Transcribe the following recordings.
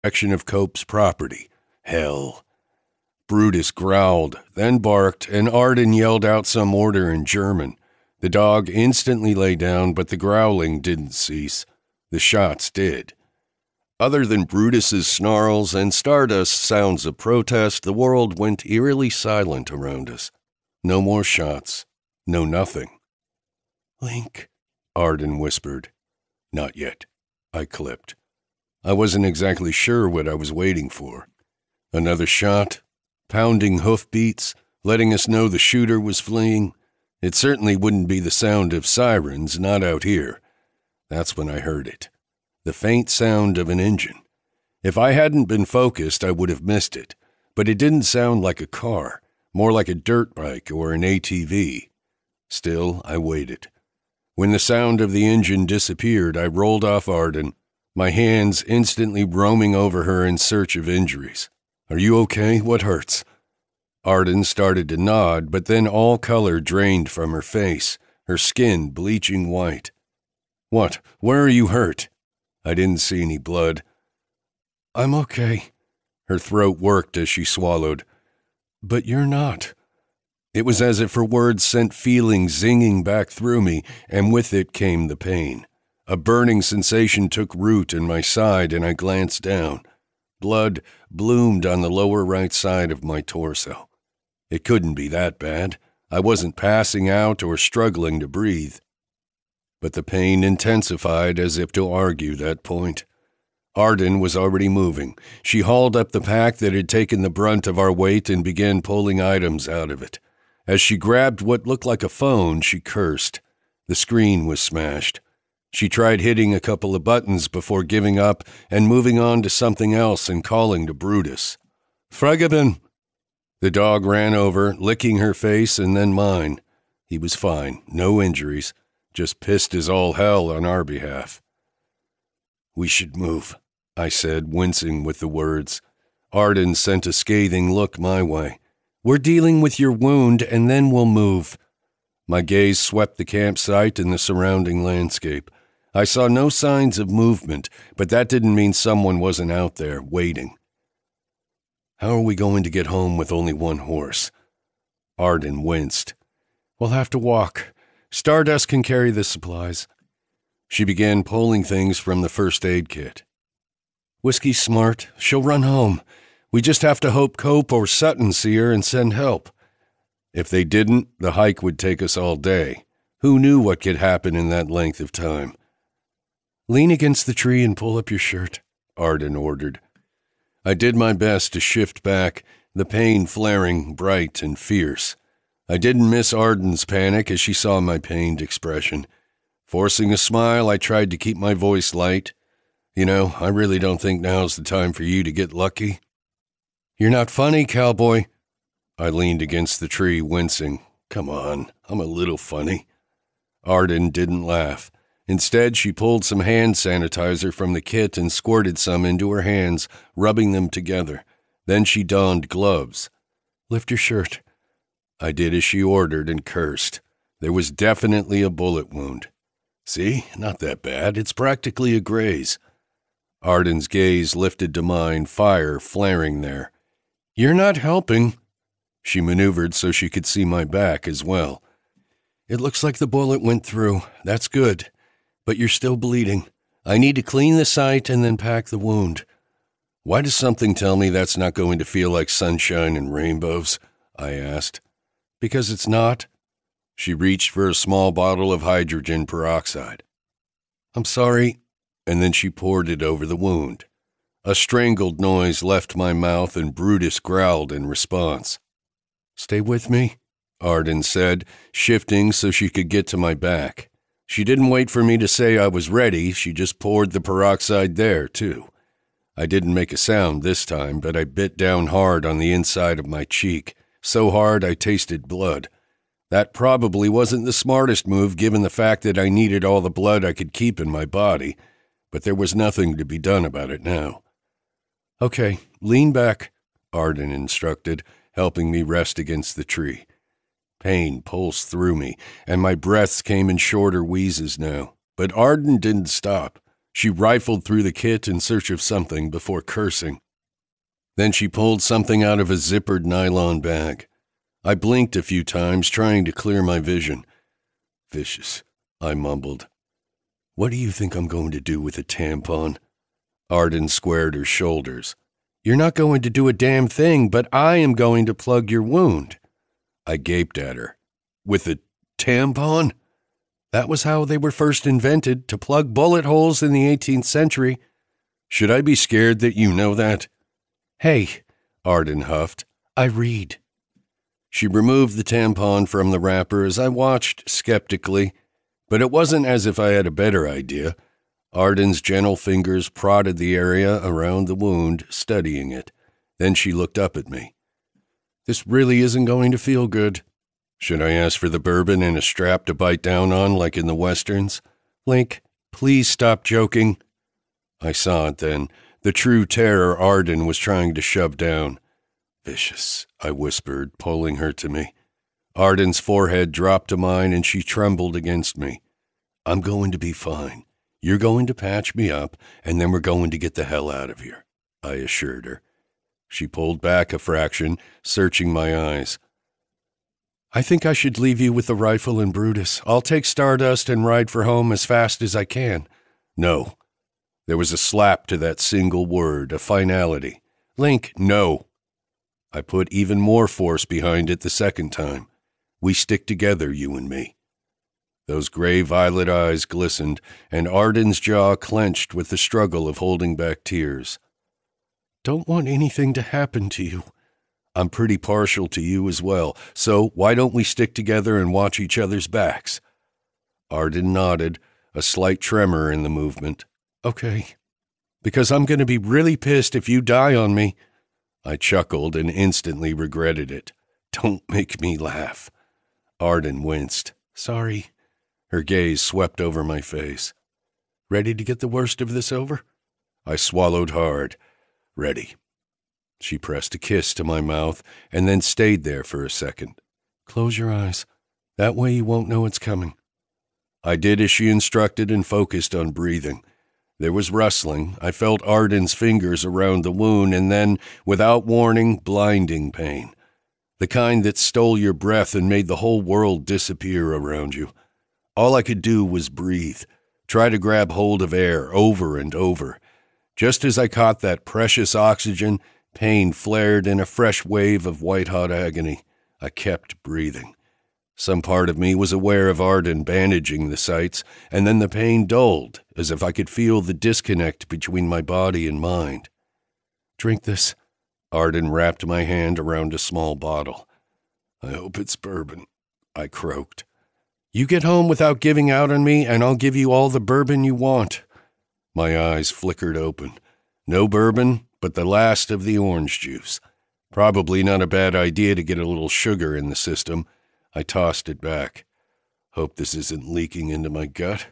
section of Cope's property. Hell. Brutus growled, then barked, and Arden yelled out some order in German. The dog instantly lay down, but the growling didn't cease. The shots did. Other than Brutus's snarls and Stardust's sounds of protest, the world went eerily silent around us. No more shots. No nothing. "Link," Arden whispered. "Not yet," I clipped. I wasn't exactly sure what I was waiting for. Another shot? Pounding hoofbeats, letting us know the shooter was fleeing? It certainly wouldn't be the sound of sirens, not out here. That's when I heard it. The faint sound of an engine. If I hadn't been focused, I would have missed it. But it didn't sound like a car, more like a dirt bike or an ATV. Still, I waited. When the sound of the engine disappeared, I rolled off Arden, my hands instantly roaming over her in search of injuries. "Are you okay? What hurts?" Arden started to nod, but then all color drained from her face, her skin bleaching white. "What? Where are you hurt?" I didn't see any blood. "I'm okay." Her throat worked as she swallowed. "But you're not." It was as if her words sent feelings zinging back through me, and with it came the pain. A burning sensation took root in my side, and I glanced down. Blood bloomed on the lower right side of my torso. It couldn't be that bad. I wasn't passing out or struggling to breathe. But the pain intensified as if to argue that point. Arden was already moving. She hauled up the pack that had taken the brunt of our weight and began pulling items out of it. As she grabbed what looked like a phone, she cursed. The screen was smashed. She tried hitting a couple of buttons before giving up and moving on to something else and calling to Brutus. "Frageben!" The dog ran over, licking her face and then mine. He was fine, no injuries, just pissed as all hell on our behalf. "We should move," I said, wincing with the words. Arden sent a scathing look my way. "We're dealing with your wound, and then we'll move." My gaze swept the campsite and the surrounding landscape. I saw no signs of movement, but that didn't mean someone wasn't out there, waiting. "How are we going to get home with only one horse?" Arden winced. "We'll have to walk. Stardust can carry the supplies." She began pulling things from the first aid kit. "Whiskey's smart. She'll run home. We just have to hope Cope or Sutton see her and send help." If they didn't, the hike would take us all day. Who knew what could happen in that length of time? "Lean against the tree and pull up your shirt," Arden ordered. I did my best to shift back, the pain flaring bright and fierce. I didn't miss Arden's panic as she saw my pained expression. Forcing a smile, I tried to keep my voice light. "You know, I really don't think now's the time for you to get lucky." "You're not funny, cowboy." I leaned against the tree, wincing. "Come on, I'm a little funny." Arden didn't laugh. Instead, she pulled some hand sanitizer from the kit and squirted some into her hands, rubbing them together. Then she donned gloves. "Lift your shirt." I did as she ordered and cursed. There was definitely a bullet wound. "See? Not that bad. It's practically a graze." Arden's gaze lifted to mine, fire flaring there. "You're not helping." She maneuvered so she could see my back as well. "It looks like the bullet went through. That's good. But you're still bleeding. I need to clean the site and then pack the wound." "Why does something tell me that's not going to feel like sunshine and rainbows?" I asked. "Because it's not." She reached for a small bottle of hydrogen peroxide. "I'm sorry," and then she poured it over the wound. A strangled noise left my mouth and Brutus growled in response. "Stay with me," Arden said, shifting so she could get to my back. She didn't wait for me to say I was ready, she just poured the peroxide there, too. I didn't make a sound this time, but I bit down hard on the inside of my cheek, so hard I tasted blood. That probably wasn't the smartest move given the fact that I needed all the blood I could keep in my body, but there was nothing to be done about it now. "Okay, lean back," Arden instructed, helping me rest against the tree. Pain pulsed through me, and my breaths came in shorter wheezes now, but Arden didn't stop. She rifled through the kit in search of something before cursing. Then she pulled something out of a zippered nylon bag. I blinked a few times, trying to clear my vision. Vicious, I mumbled. What do you think I'm going to do with a tampon? Arden squared her shoulders. You're not going to do a damn thing, but I am going to plug your wound. I gaped at her. With a tampon? That was how they were first invented, to plug bullet holes in the 18th century. Should I be scared that you know that? Hey, Arden huffed. I read. She removed the tampon from the wrapper as I watched skeptically, but it wasn't as if I had a better idea. Arden's gentle fingers prodded the area around the wound, studying it. Then she looked up at me. This really isn't going to feel good. Should I ask for the bourbon and a strap to bite down on like in the westerns? Link, please stop joking. I saw it then, the true terror Arden was trying to shove down. Vicious, I whispered, pulling her to me. Arden's forehead dropped to mine and she trembled against me. I'm going to be fine. You're going to patch me up, and then we're going to get the hell out of here, I assured her. She pulled back a fraction, searching my eyes. I think I should leave you with the rifle and Brutus. I'll take Stardust and ride for home as fast as I can. No. There was a slap to that single word, a finality. Link, no. I put even more force behind it the second time. We stick together, you and me. Those gray-violet eyes glistened, and Arden's jaw clenched with the struggle of holding back tears. Don't want anything to happen to you. I'm pretty partial to you as well, so why don't we stick together and watch each other's backs? Arden nodded, a slight tremor in the movement. Okay. Because I'm going to be really pissed if you die on me. I chuckled and instantly regretted it. Don't make me laugh. Arden winced. Sorry. Her gaze swept over my face. Ready to get the worst of this over? I swallowed hard. Ready. She pressed a kiss to my mouth and then stayed there for a second. Close your eyes. That way you won't know it's coming. I did as she instructed and focused on breathing. There was rustling. I felt Arden's fingers around the wound and then, without warning, blinding pain. The kind that stole your breath and made the whole world disappear around you. All I could do was breathe, try to grab hold of air over and over. Just as I caught that precious oxygen, pain flared in a fresh wave of white-hot agony. I kept breathing. Some part of me was aware of Arden bandaging the sites, and then the pain dulled, as if I could feel the disconnect between my body and mind. Drink this. Arden wrapped my hand around a small bottle. I hope it's bourbon, I croaked. You get home without giving out on me, and I'll give you all the bourbon you want. My eyes flickered open. No bourbon, but the last of the orange juice. Probably not a bad idea to get a little sugar in the system. I tossed it back. Hope this isn't leaking into my gut.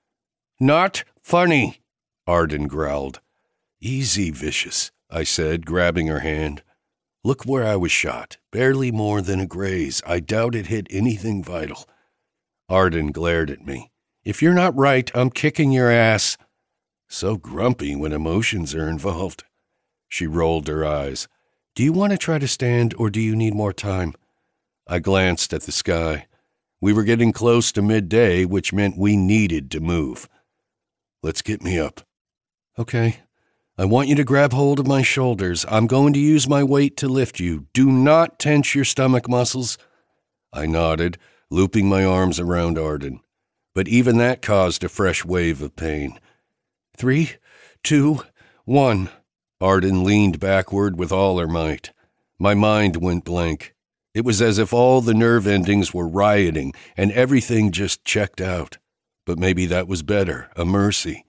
Not funny, Arden growled. Easy, Vicious, I said, grabbing her hand. Look where I was shot. Barely more than a graze. I doubt it hit anything vital. Arden glared at me. If you're not right, I'm kicking your ass. So grumpy when emotions are involved. She rolled her eyes. Do you want to try to stand, or do you need more time? I glanced at the sky. We were getting close to midday, which meant we needed to move. Let's get me up. Okay. I want you to grab hold of my shoulders. I'm going to use my weight to lift you. Do not tense your stomach muscles. I nodded, looping my arms around Arden. But even that caused a fresh wave of pain. 3, 2, 1. Arden leaned backward with all her might. My mind went blank. It was as if all the nerve endings were rioting and everything just checked out. But maybe that was better, a mercy.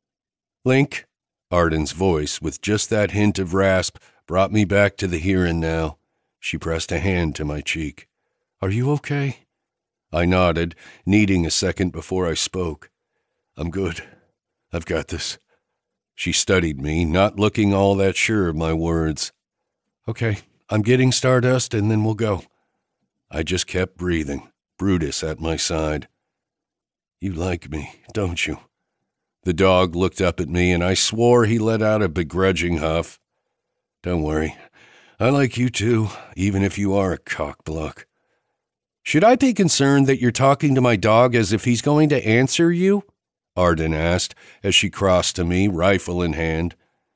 Link, Arden's voice, with just that hint of rasp, brought me back to the here and now. She pressed a hand to my cheek. Are you okay? I nodded, needing a second before I spoke. I'm good. I've got this. She studied me, not looking all that sure of my words. Okay, I'm getting Stardust and then we'll go. I just kept breathing, Brutus at my side. You like me, don't you? The dog looked up at me, and I swore he let out a begrudging huff. Don't worry. I like you too, even if you are a cockblock. Should I be concerned that you're talking to my dog as if he's going to answer you? Arden asked as she crossed to me, rifle in hand.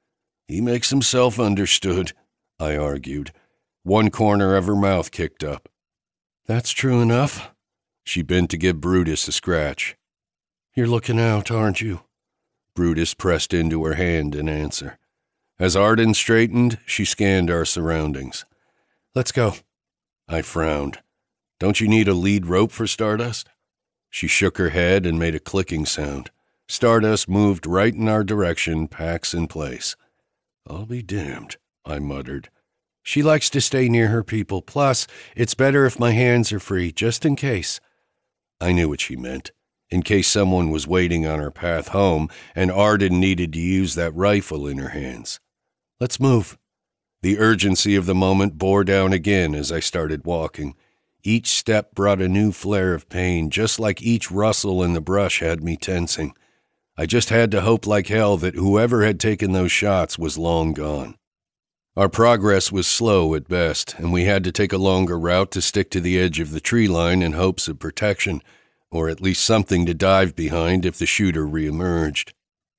He makes himself understood, I argued. One corner of her mouth kicked up. That's true enough. She bent to give Brutus a scratch. You're looking out, aren't you? Brutus pressed into her hand in answer. As Arden straightened, she scanned our surroundings. Let's go. I frowned. Don't you need a lead rope for Stardust? She shook her head and made a clicking sound. Stardust moved right in our direction, packs in place. I'll be damned, I muttered. She likes to stay near her people, plus, it's better if my hands are free, just in case. I knew what she meant. In case someone was waiting on our path home, and Arden needed to use that rifle in her hands. Let's move. The urgency of the moment bore down again as I started walking. Each step brought a new flare of pain, just like each rustle in the brush had me tensing. I just had to hope like hell that whoever had taken those shots was long gone. Our progress was slow at best, and we had to take a longer route to stick to the edge of the tree line in hopes of protection, or at least something to dive behind if the shooter reemerged.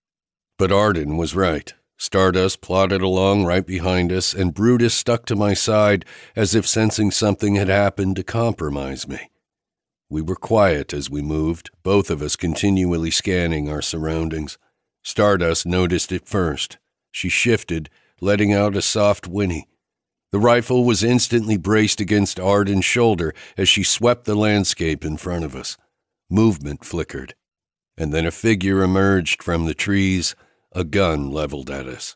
But Arden was right. Stardust plodded along right behind us, and Brutus stuck to my side as if sensing something had happened to compromise me. We were quiet as we moved, both of us continually scanning our surroundings. Stardust noticed it first. She shifted, letting out a soft whinny. The rifle was instantly braced against Arden's shoulder as she swept the landscape in front of us. Movement flickered, and then a figure emerged from the trees, a gun leveled at us.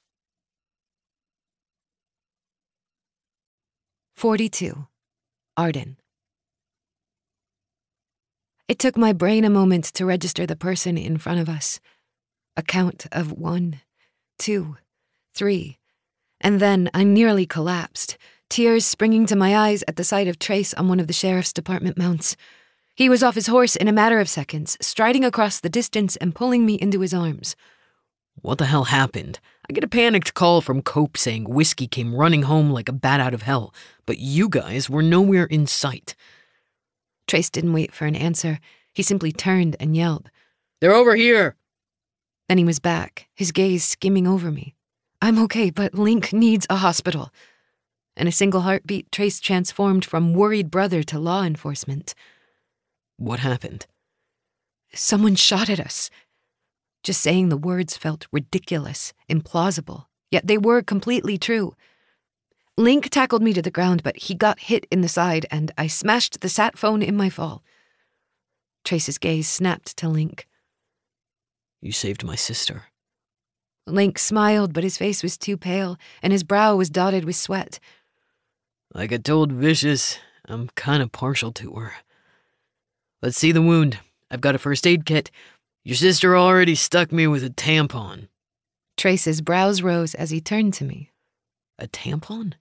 42. Arden. It took my brain a moment to register the person in front of us. A count of 1, 2, 3, and then I nearly collapsed, tears springing to my eyes at the sight of Trace on one of the sheriff's department mounts. He was off his horse in a matter of seconds, striding across the distance and pulling me into his arms. What the hell happened? I get a panicked call from Cope saying Whiskey came running home like a bat out of hell, but you guys were nowhere in sight. Trace didn't wait for an answer. He simply turned and yelled, "They're over here!" Then he was back, his gaze skimming over me. I'm okay, but Link needs a hospital. In a single heartbeat, Trace transformed from worried brother to law enforcement. What happened? Someone shot at us. Just saying the words felt ridiculous, implausible, yet they were completely true. Link tackled me to the ground, but he got hit in the side, and I smashed the sat phone in my fall. Trace's gaze snapped to Link. You saved my sister. Link smiled, but his face was too pale, and his brow was dotted with sweat. Like I told Vicious, I'm kind of partial to her. Let's see the wound. I've got a first aid kit. Your sister already stuck me with a tampon. Trace's brows rose as he turned to me. A tampon?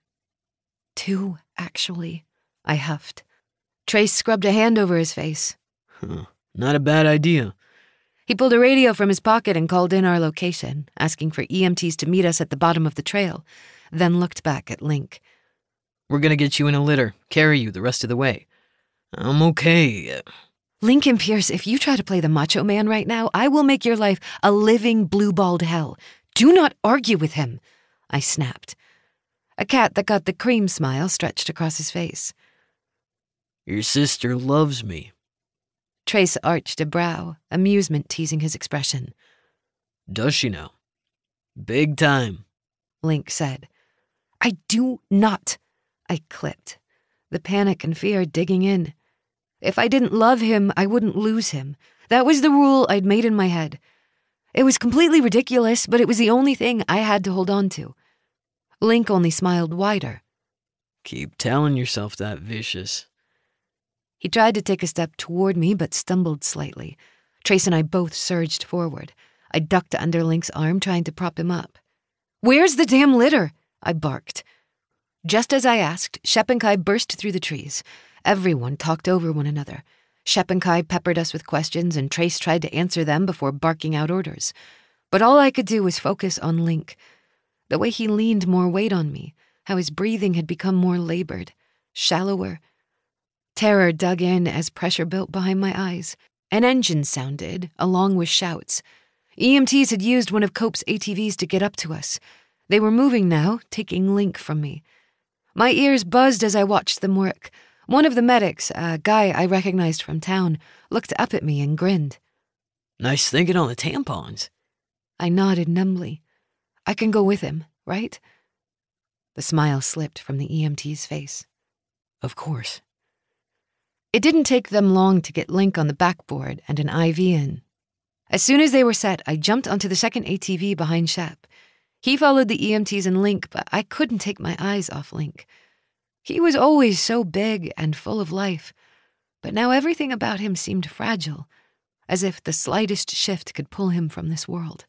2, actually, I huffed. Trace scrubbed a hand over his face. Not a bad idea. He pulled a radio from his pocket and called in our location, asking for EMTs to meet us at the bottom of the trail, then looked back at Link. We're gonna get you in a litter, carry you the rest of the way. I'm okay. Lincoln Pierce, if you try to play the macho man right now, I will make your life a living blue-balled hell. Do not argue with him, I snapped. A cat that got the cream smile stretched across his face. Your sister loves me. Trace arched a brow, amusement teasing his expression. Does she now? Big time, Link said. I do not, I clipped, the panic and fear digging in. If I didn't love him, I wouldn't lose him. That was the rule I'd made in my head. It was completely ridiculous, but it was the only thing I had to hold on to. Link only smiled wider. Keep telling yourself that, Vicious. He tried to take a step toward me, but stumbled slightly. Trace and I both surged forward. I ducked under Link's arm, trying to prop him up. Where's the damn litter? I barked. Just as I asked, Shep and Kai burst through the trees. Everyone talked over one another. Shep and Kai peppered us with questions, and Trace tried to answer them before barking out orders. But all I could do was focus on Link. The way he leaned more weight on me, how his breathing had become more labored, shallower. Terror dug in as pressure built behind my eyes. An engine sounded, along with shouts. EMTs had used one of Cope's ATVs to get up to us. They were moving now, taking Link from me. My ears buzzed as I watched them work. One of the medics, a guy I recognized from town, looked up at me and grinned. Nice thinking on the tampons. I nodded numbly. I can go with him, right? The smile slipped from the EMT's face. Of course. It didn't take them long to get Link on the backboard and an IV in. As soon as they were set, I jumped onto the second ATV behind Shep. He followed the EMTs and Link, but I couldn't take my eyes off Link. He was always so big and full of life, but now everything about him seemed fragile, as if the slightest shift could pull him from this world.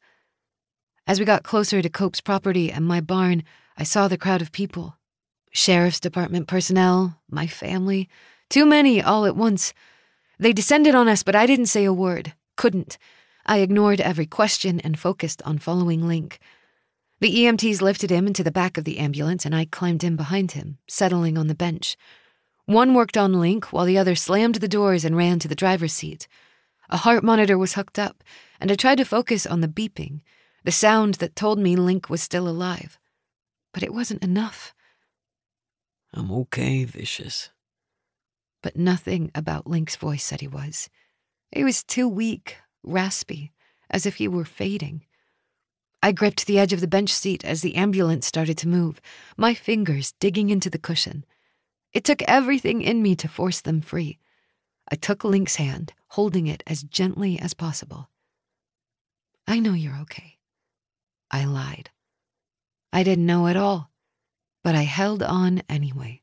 As we got closer to Cope's property and my barn, I saw the crowd of people. Sheriff's Department personnel, my family, too many all at once. They descended on us, but I didn't say a word. Couldn't. I ignored every question and focused on following Link. The EMTs lifted him into the back of the ambulance, and I climbed in behind him, settling on the bench. One worked on Link, while the other slammed the doors and ran to the driver's seat. A heart monitor was hooked up, and I tried to focus on the beeping, the sound that told me Link was still alive. But it wasn't enough. I'm okay, Vicious. But nothing about Link's voice said he was. It was too weak, raspy, as if he were fading. I gripped the edge of the bench seat as the ambulance started to move, my fingers digging into the cushion. It took everything in me to force them free. I took Link's hand, holding it as gently as possible. I know you're okay. I lied. I didn't know at all, but I held on anyway.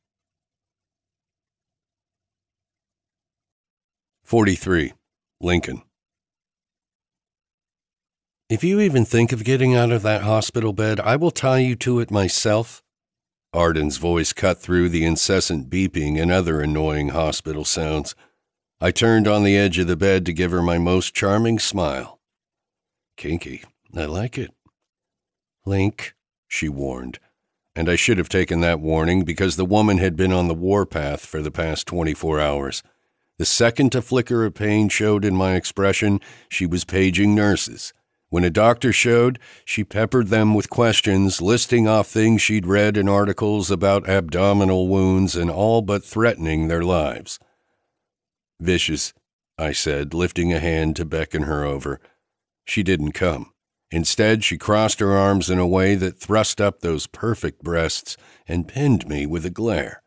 43. Lincoln. If you even think of getting out of that hospital bed, I will tie you to it myself. Arden's voice cut through the incessant beeping and other annoying hospital sounds. I turned on the edge of the bed to give her my most charming smile. Kinky. I like it. Link, she warned, and I should have taken that warning because the woman had been on the warpath for the past 24 hours. The second a flicker of pain showed in my expression, she was paging nurses. When a doctor showed, she peppered them with questions, listing off things she'd read in articles about abdominal wounds and all but threatening their lives. Vicious, I said, lifting a hand to beckon her over. She didn't come. Instead, she crossed her arms in a way that thrust up those perfect breasts and pinned me with a glare.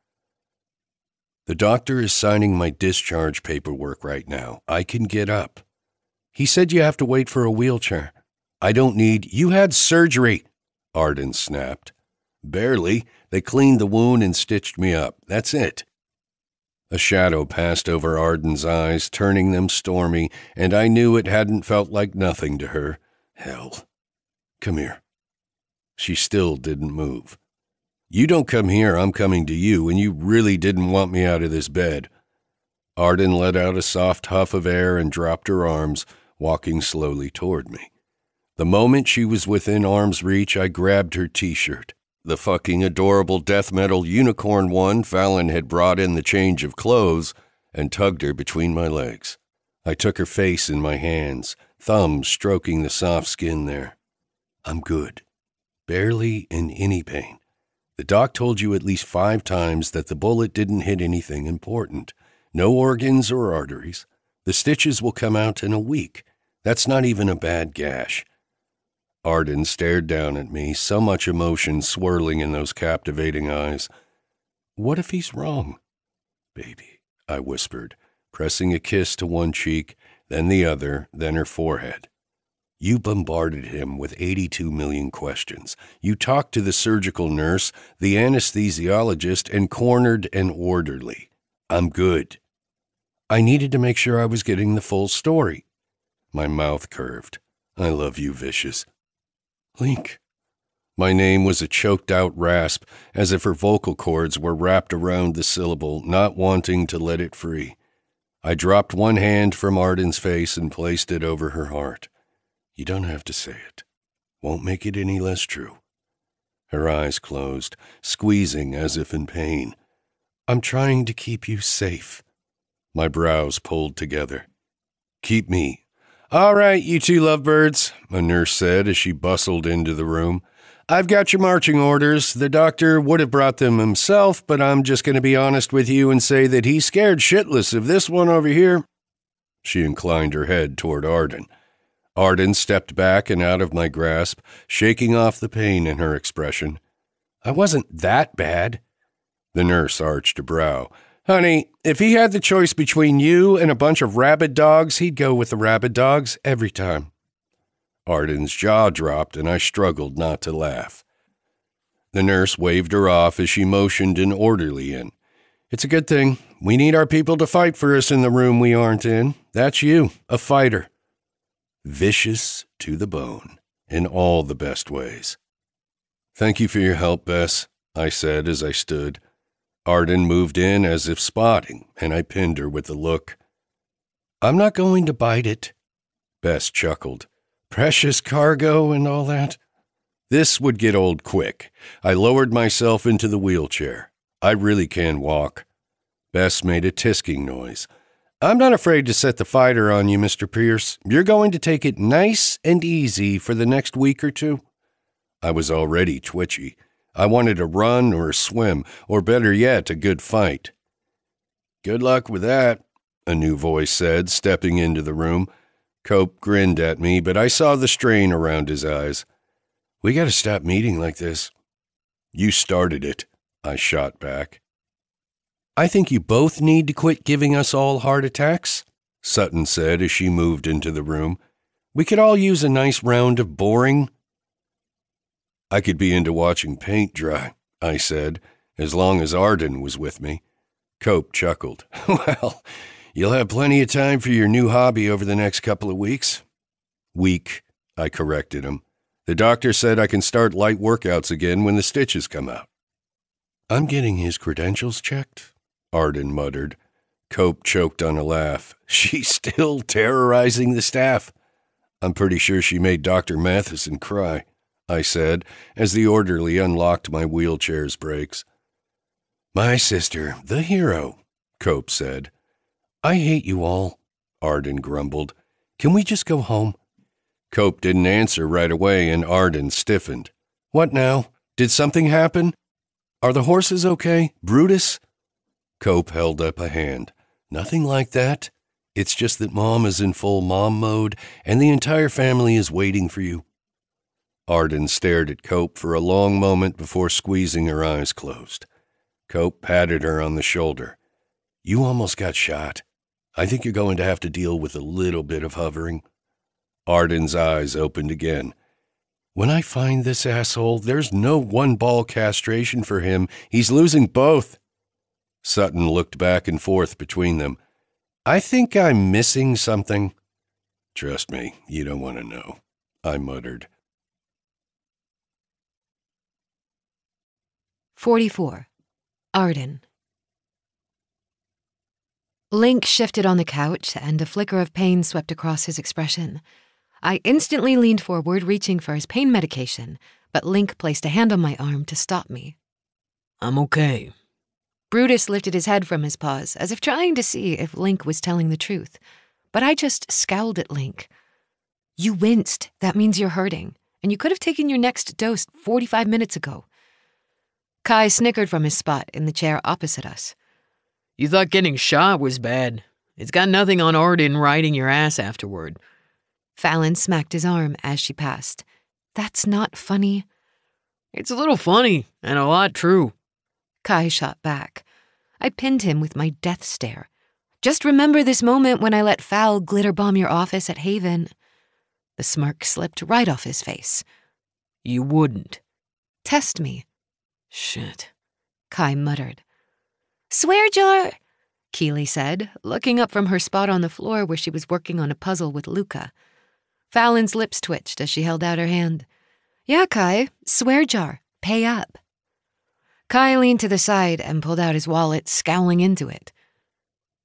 The doctor is signing my discharge paperwork right now. I can get up. He said you have to wait for a wheelchair. I don't need... You had surgery, Arden snapped. Barely. They cleaned the wound and stitched me up. That's it. A shadow passed over Arden's eyes, turning them stormy, and I knew it hadn't felt like nothing to her. Hell. Come here. She still didn't move. You don't come here, I'm coming to you, and you really didn't want me out of this bed. Arden let out a soft huff of air and dropped her arms, walking slowly toward me. The moment she was within arm's reach, I grabbed her t-shirt, the fucking adorable death metal unicorn one Fallon had brought in the change of clothes, and tugged her between my legs. I took her face in my hands, thumbs stroking the soft skin there. I'm good. Barely in any pain. The doc told you at least 5 times that the bullet didn't hit anything important. No organs or arteries. The stitches will come out in a week. That's not even a bad gash. Arden stared down at me, so much emotion swirling in those captivating eyes. What if he's wrong? Baby, I whispered, pressing a kiss to one cheek, then the other, then her forehead. You bombarded him with 82 million questions. You talked to the surgical nurse, the anesthesiologist, and cornered an orderly. I'm good. I needed to make sure I was getting the full story. My mouth curved. I love you, Vicious. Link. My name was a choked-out rasp, as if her vocal cords were wrapped around the syllable, not wanting to let it free. I dropped one hand from Arden's face and placed it over her heart. You don't have to say it. Won't make it any less true. Her eyes closed, squeezing as if in pain. I'm trying to keep you safe. My brows pulled together. Keep me. All right, you two lovebirds, a nurse said as she bustled into the room. I've got your marching orders. The doctor would have brought them himself, but I'm just going to be honest with you and say that he's scared shitless of this one over here. She inclined her head toward Arden. Arden stepped back and out of my grasp, shaking off the pain in her expression. I wasn't that bad. The nurse arched a brow. Honey, if he had the choice between you and a bunch of rabid dogs, he'd go with the rabid dogs every time. Arden's jaw dropped, and I struggled not to laugh. The nurse waved her off as she motioned an orderly in. It's a good thing. We need our people to fight for us in the room we aren't in. That's you, a fighter. Vicious to the bone, in all the best ways. Thank you for your help, Bess, I said as I stood. Arden moved in as if spotting, and I pinned her with a look. I'm not going to bite it. Bess chuckled. Precious cargo and all that. This would get old quick. I lowered myself into the wheelchair. I really can walk. Bess made a tisking noise. I'm not afraid to set the fighter on you, Mr. Pierce. You're going to take it nice and easy for the next week or two. I was already twitchy. I wanted a run or a swim, or better yet, a good fight. Good luck with that, a new voice said, stepping into the room. Cope grinned at me, but I saw the strain around his eyes. We got to stop meeting like this. You started it, I shot back. I think you both need to quit giving us all heart attacks, Sutton said as she moved into the room. We could all use a nice round of boring. I could be into watching paint dry, I said, as long as Arden was with me. Cope chuckled. Well, you'll have plenty of time for your new hobby over the next couple of weeks. Week, I corrected him. The doctor said I can start light workouts again when the stitches come out. I'm getting his credentials checked, Arden muttered. Cope choked on a laugh. She's still terrorizing the staff. I'm pretty sure she made Dr. Matheson cry, I said, as the orderly unlocked my wheelchair's brakes. My sister, the hero, Cope said. I hate you all, Arden grumbled. Can we just go home? Cope didn't answer right away, and Arden stiffened. What now? Did something happen? Are the horses okay, Brutus? Cope held up a hand. Nothing like that. It's just that Mom is in full mom mode, and the entire family is waiting for you. Arden stared at Cope for a long moment before squeezing her eyes closed. Cope patted her on the shoulder. You almost got shot. I think you're going to have to deal with a little bit of hovering. Arden's eyes opened again. When I find this asshole, there's no one-ball castration for him. He's losing both. Sutton looked back and forth between them. I think I'm missing something. Trust me, you don't want to know, I muttered. 44. Arden. Link shifted on the couch, and a flicker of pain swept across his expression. I instantly leaned forward, reaching for his pain medication, but Link placed a hand on my arm to stop me. I'm okay. Brutus lifted his head from his paws, as if trying to see if Link was telling the truth, but I just scowled at Link. You winced. That means you're hurting, and you could have taken your next dose 45 minutes ago. Kai snickered from his spot in the chair opposite us. You thought getting shot was bad. It's got nothing on Arden riding your ass afterward. Fallon smacked his arm as she passed. That's not funny. It's a little funny, and a lot true. Kai shot back. I pinned him with my death stare. Just remember this moment when I let Fal glitter bomb your office at Haven. The smirk slipped right off his face. You wouldn't. Test me. Shit, Kai muttered. Swear jar, Keeley said, looking up from her spot on the floor where she was working on a puzzle with Luca. Fallon's lips twitched as she held out her hand. Yeah, Kai, swear jar, pay up. Kai leaned to the side and pulled out his wallet, scowling into it.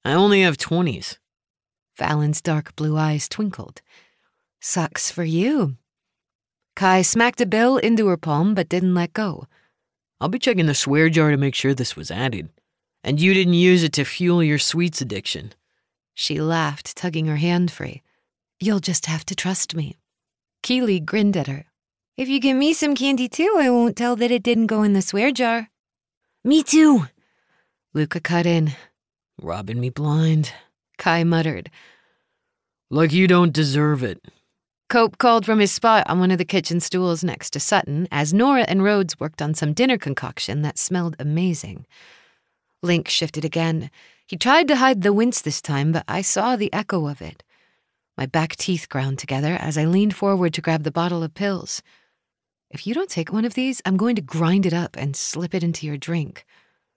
I only have 20s. Fallon's dark blue eyes twinkled. Sucks for you. Kai smacked a bill into her palm but didn't let go. I'll be checking the swear jar to make sure this was added. And you didn't use it to fuel your sweets addiction. She laughed, tugging her hand free. You'll just have to trust me. Keely grinned at her. If you give me some candy too, I won't tell that it didn't go in the swear jar. Me too. Luca cut in. Robbing me blind. Kai muttered. Like you don't deserve it. Cope called from his spot on one of the kitchen stools next to Sutton as Nora and Rhodes worked on some dinner concoction that smelled amazing. Link shifted again. He tried to hide the wince this time, but I saw the echo of it. My back teeth ground together as I leaned forward to grab the bottle of pills. If you don't take one of these, I'm going to grind it up and slip it into your drink.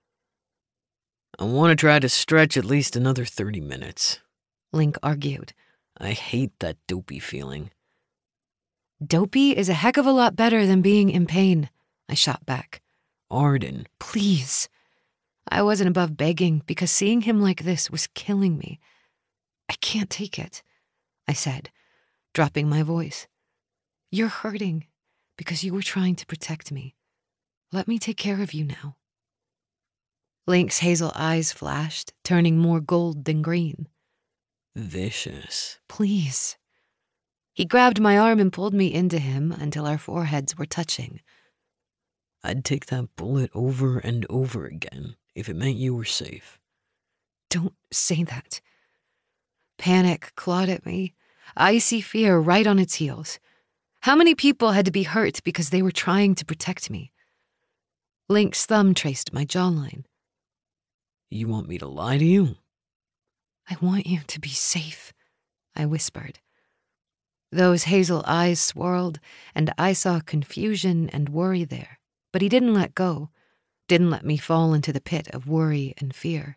I want to try to stretch at least another 30 minutes. Link argued. I hate that dopey feeling. Dopey is a heck of a lot better than being in pain, I shot back. Arden. Please. I wasn't above begging because seeing him like this was killing me. I can't take it, I said, dropping my voice. You're hurting because you were trying to protect me. Let me take care of you now. Link's hazel eyes flashed, turning more gold than green. Vicious. Please. He grabbed my arm and pulled me into him until our foreheads were touching. I'd take that bullet over and over again if it meant you were safe. Don't say that. Panic clawed at me, icy fear right on its heels. How many people had to be hurt because they were trying to protect me? Link's thumb traced my jawline. You want me to lie to you? I want you to be safe, I whispered. Those hazel eyes swirled, and I saw confusion and worry there, but he didn't let go, didn't let me fall into the pit of worry and fear.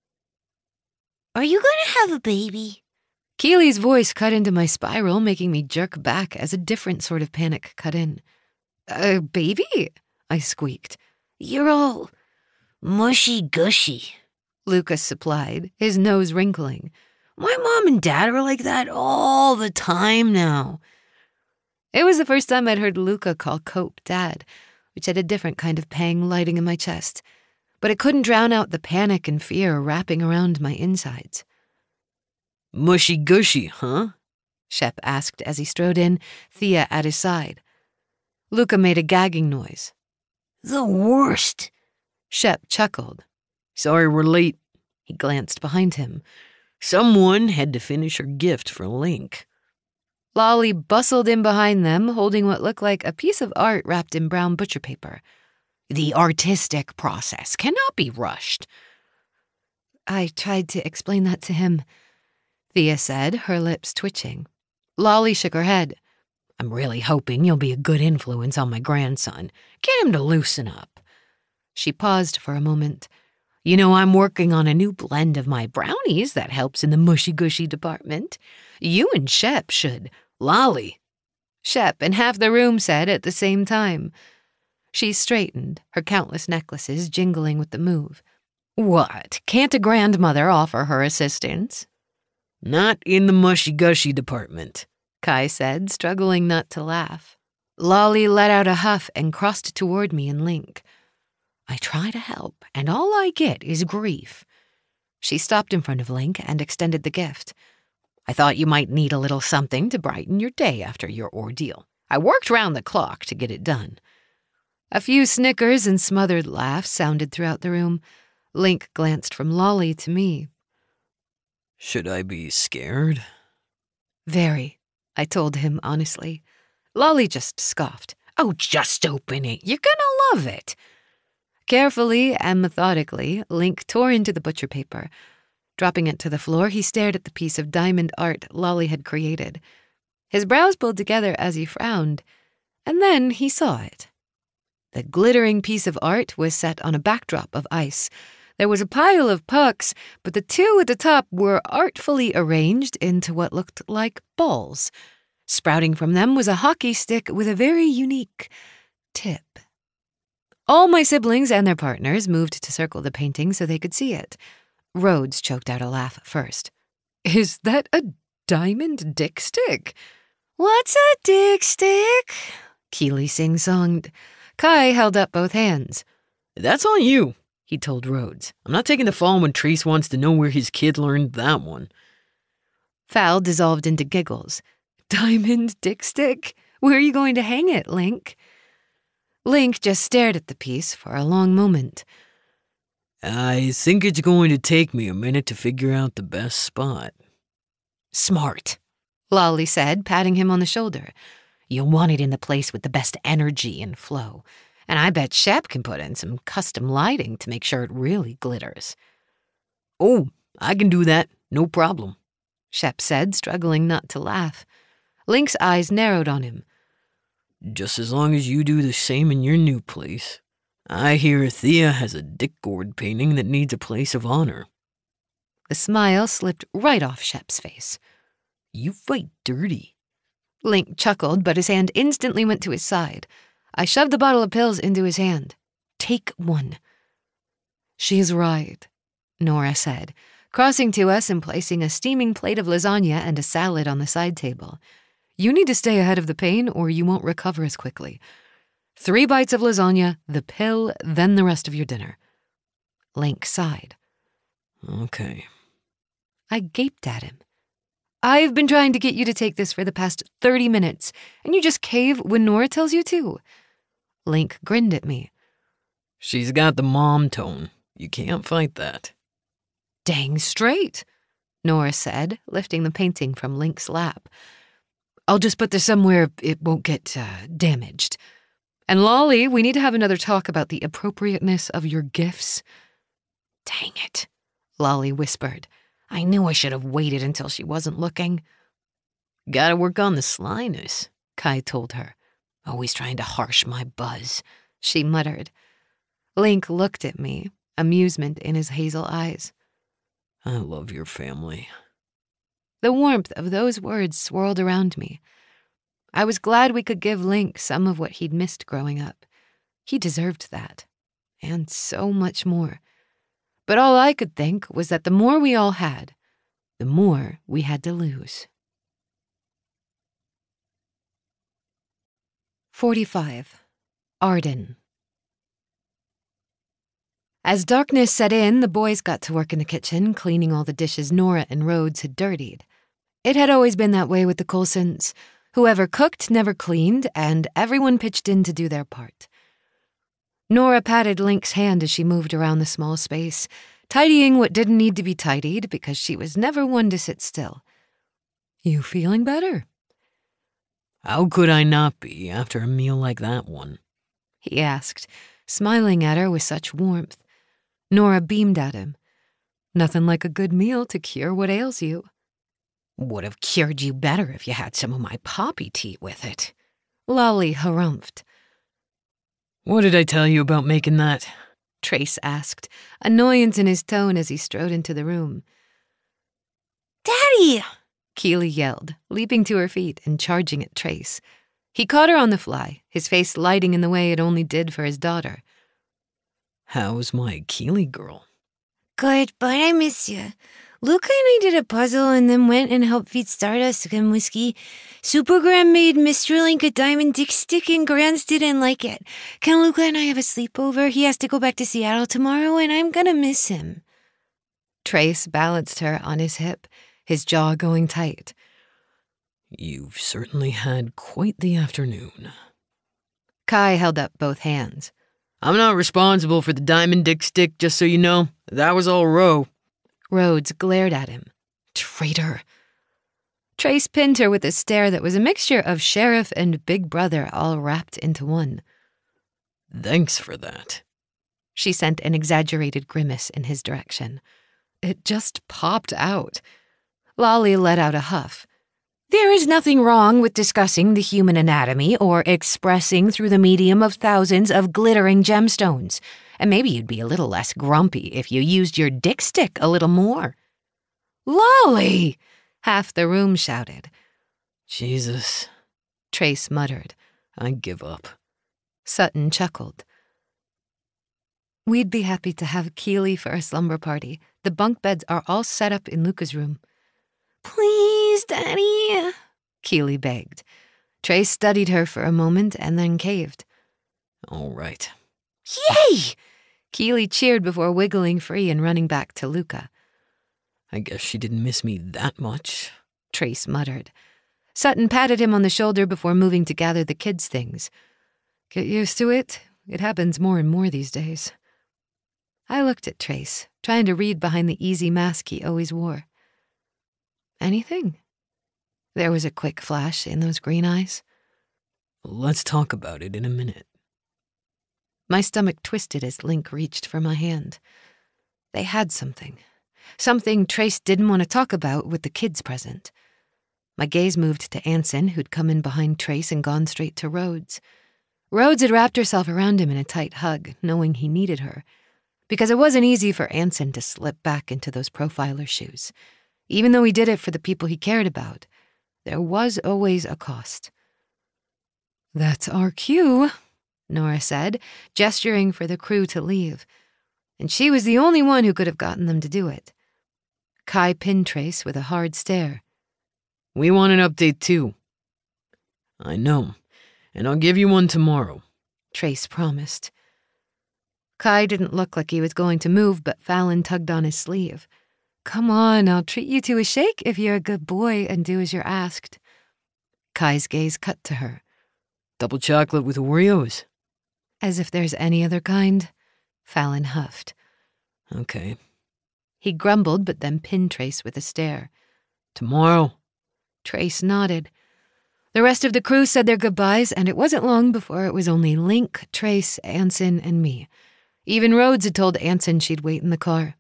Are you going to have a baby? Keely's voice cut into my spiral, making me jerk back as a different sort of panic cut in. A baby? I squeaked. You're all mushy-gushy, Lucas supplied, his nose wrinkling. My mom and dad are like that all the time now. It was the first time I'd heard Luca call Cope Dad, which had a different kind of pang lighting in my chest, but it couldn't drown out the panic and fear wrapping around my insides. Mushy-gushy, huh? Shep asked as he strode in, Thea at his side. Luca made a gagging noise. The worst. Shep chuckled. Sorry we're late. He glanced behind him. Someone had to finish her gift for Link. Lolly bustled in behind them, holding what looked like a piece of art wrapped in brown butcher paper. The artistic process cannot be rushed. I tried to explain that to him, Thea said, her lips twitching. Lolly shook her head. I'm really hoping you'll be a good influence on my grandson. Get him to loosen up. She paused for a moment. You know, I'm working on a new blend of my brownies that helps in the mushy-gushy department. You and Shep should. Lolly. Shep and half the room said at the same time. She straightened, her countless necklaces jingling with the move. What? Can't a grandmother offer her assistance? Not in the mushy-gushy department, Kai said, struggling not to laugh. Lolly let out a huff and crossed toward me and Link. I try to help, and all I get is grief. She stopped in front of Link and extended the gift. I thought you might need a little something to brighten your day after your ordeal. I worked round the clock to get it done. A few snickers and smothered laughs sounded throughout the room. Link glanced from Lolly to me. Should I be scared? Very, I told him honestly. Lolly just scoffed. Oh, just open it. You're gonna love it. Carefully and methodically, Link tore into the butcher paper. Dropping it to the floor, he stared at the piece of diamond art Lolly had created. His brows pulled together as he frowned, and then he saw it. The glittering piece of art was set on a backdrop of ice. There was a pile of pucks, but the two at the top were artfully arranged into what looked like balls. Sprouting from them was a hockey stick with a very unique tip. All my siblings and their partners moved to circle the painting so they could see it. Rhodes choked out a laugh first. Is that a diamond dick stick? What's a dick stick? Keely sing-songed. Kai held up both hands. That's on you, he told Rhodes. I'm not taking the fall when Trace wants to know where his kid learned that one. Fal dissolved into giggles. Diamond dick stick? Where are you going to hang it, Link? Link just stared at the piece for a long moment. I think it's going to take me a minute to figure out the best spot. Smart, Lolly said, patting him on the shoulder. You'll want it in the place with the best energy and flow. And I bet Shep can put in some custom lighting to make sure it really glitters. Oh, I can do that. No problem, Shep said, struggling not to laugh. Link's eyes narrowed on him. Just as long as you do the same in your new place. I hear Thea has a Dick Gord painting that needs a place of honor. The smile slipped right off Shep's face. You fight dirty. Link chuckled, but his hand instantly went to his side. I shoved the bottle of pills into his hand. Take one. She's right, Nora said, crossing to us and placing a steaming plate of lasagna and a salad on the side table. You need to stay ahead of the pain or you won't recover as quickly. 3 bites of lasagna, the pill, then the rest of your dinner. Link sighed. Okay. I gaped at him. I've been trying to get you to take this for the past 30 minutes, and you just cave when Nora tells you to. Link grinned at me. She's got the mom tone. You can't fight that. Dang straight, Nora said, lifting the painting from Link's lap. I'll just put this somewhere it won't get damaged. And Lolly, we need to have another talk about the appropriateness of your gifts. Dang it, Lolly whispered. I knew I should have waited until she wasn't looking. Gotta work on the slyness, Kai told her. Always trying to harsh my buzz, she muttered. Link looked at me, amusement in his hazel eyes. I love your family. The warmth of those words swirled around me. I was glad we could give Link some of what he'd missed growing up. He deserved that, and so much more. But all I could think was that the more we all had, the more we had to lose. 45. Arden. As darkness set in, the boys got to work in the kitchen, cleaning all the dishes Nora and Rhodes had dirtied. It had always been that way with the Coulsons. Whoever cooked never cleaned, and everyone pitched in to do their part. Nora patted Link's hand as she moved around the small space, tidying what didn't need to be tidied because she was never one to sit still. You feeling better? How could I not be after a meal like that one? He asked, smiling at her with such warmth. Nora beamed at him. Nothing like a good meal to cure what ails you. Would have cured you better if you had some of my poppy tea with it. Lolly harumphed. What did I tell you about making that? Trace asked, annoyance in his tone as he strode into the room. Daddy! Keely yelled, leaping to her feet and charging at Trace. He caught her on the fly, his face lighting in the way it only did for his daughter. How's my Keely girl? Good, but I miss you. Luca and I did a puzzle and then went and helped feed Stardust and Whiskey. Supergram made Mr. Link a diamond dick stick and Grants didn't like it. Can Luca and I have a sleepover? He has to go back to Seattle tomorrow and I'm gonna miss him. Trace balanced her on his hip, his jaw going tight. You've certainly had quite the afternoon. Kai held up both hands. I'm not responsible for the diamond dick stick, just so you know. That was all Ro. Rhodes glared at him. Traitor. Trace pinned her with a stare that was a mixture of sheriff and big brother all wrapped into one. Thanks for that. She sent an exaggerated grimace in his direction. It just popped out. Lolly let out a huff. There is nothing wrong with discussing the human anatomy or expressing through the medium of thousands of glittering gemstones. And maybe you'd be a little less grumpy if you used your dick stick a little more. Lolly! Half the room shouted. Jesus, Trace muttered. I give up. Sutton chuckled. We'd be happy to have Keely for a slumber party, The bunk beds are all set up in Luca's room. Please, Daddy. Keely begged. Trace studied her for a moment and then caved. All right. Yay! Keely cheered before wiggling free and running back to Luca. I guess she didn't miss me that much. Trace muttered. Sutton patted him on the shoulder before moving to gather the kids' things. Get used to it. It happens more and more these days. I looked at Trace, trying to read behind the easy mask he always wore. Anything? There was a quick flash in those green eyes. Let's talk about it in a minute. My stomach twisted as Link reached for my hand. They had something. Something Trace didn't want to talk about with the kids present. My gaze moved to Anson, who'd come in behind Trace and gone straight to Rhodes. Rhodes had wrapped herself around him in a tight hug, knowing he needed her. Because it wasn't easy for Anson to slip back into those profiler shoes. Even though he did it for the people he cared about, there was always a cost. That's our cue, Nora said, gesturing for the crew to leave. And she was the only one who could have gotten them to do it. Kai pinned Trace with a hard stare. We want an update too. I know, and I'll give you one tomorrow, Trace promised. Kai didn't look like he was going to move, but Fallon tugged on his sleeve. Come on, I'll treat you to a shake if you're a good boy and do as you're asked. Kai's gaze cut to her. Double chocolate with Oreos. As if there's any other kind, Fallon huffed. Okay. He grumbled, but then pinned Trace with a stare. Tomorrow. Trace nodded. The rest of the crew said their goodbyes, and it wasn't long before it was only Link, Trace, Anson, and me. Even Rhodes had told Anson she'd wait in the car.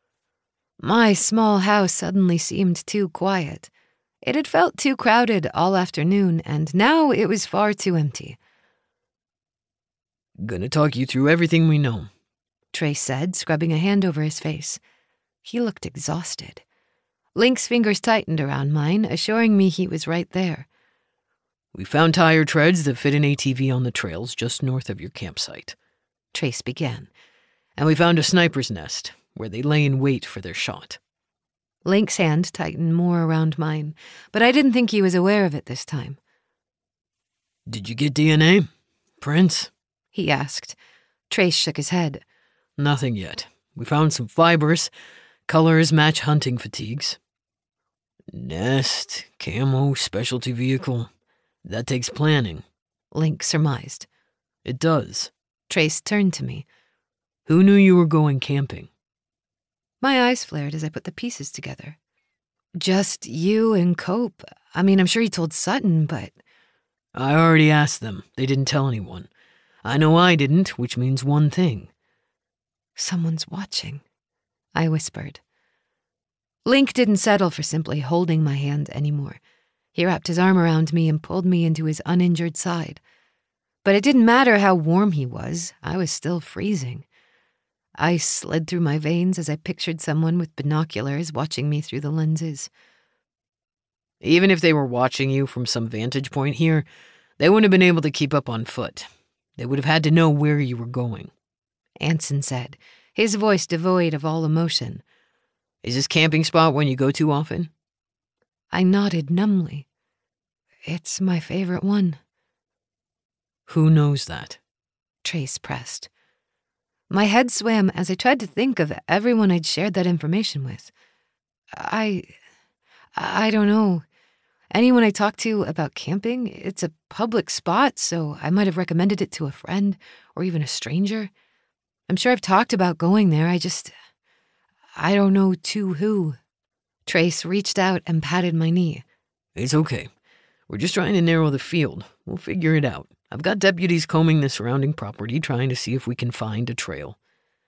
My small house suddenly seemed too quiet. It had felt too crowded all afternoon, and now it was far too empty. Gonna talk you through everything we know, Trace said, scrubbing a hand over his face. He looked exhausted. Link's fingers tightened around mine, assuring me he was right there. We found tire treads that fit an ATV on the trails just north of your campsite, Trace began. And we found a sniper's nest, where they lay in wait for their shot. Link's hand tightened more around mine, but I didn't think he was aware of it this time. Did you get DNA? Prints? He asked. Trace shook his head. Nothing yet. We found some fibers. Colors match hunting fatigues. Nest, camo, specialty vehicle. That takes planning. Link surmised. It does. Trace turned to me. Who knew you were going camping? My eyes flared as I put the pieces together. Just you and Cope. I mean, I'm sure he told Sutton, but... I already asked them. They didn't tell anyone. I know I didn't, which means one thing. Someone's watching, I whispered. Link didn't settle for simply holding my hand anymore. He wrapped his arm around me and pulled me into his uninjured side. But it didn't matter how warm he was, I was still freezing. Ice slid through my veins as I pictured someone with binoculars watching me through the lenses. Even if they were watching you from some vantage point here, they wouldn't have been able to keep up on foot. They would have had to know where you were going, Anson said, his voice devoid of all emotion. Is this camping spot one you go to often? I nodded numbly. It's my favorite one. Who knows that? Trace pressed. My head swam as I tried to think of everyone I'd shared that information with. I don't know. Anyone I talked to about camping, it's a public spot, so I might have recommended it to a friend or even a stranger. I'm sure I've talked about going there, I don't know to who. Trace reached out and patted my knee. It's okay. We're just trying to narrow the field. We'll figure it out. I've got deputies combing the surrounding property, trying to see if we can find a trail.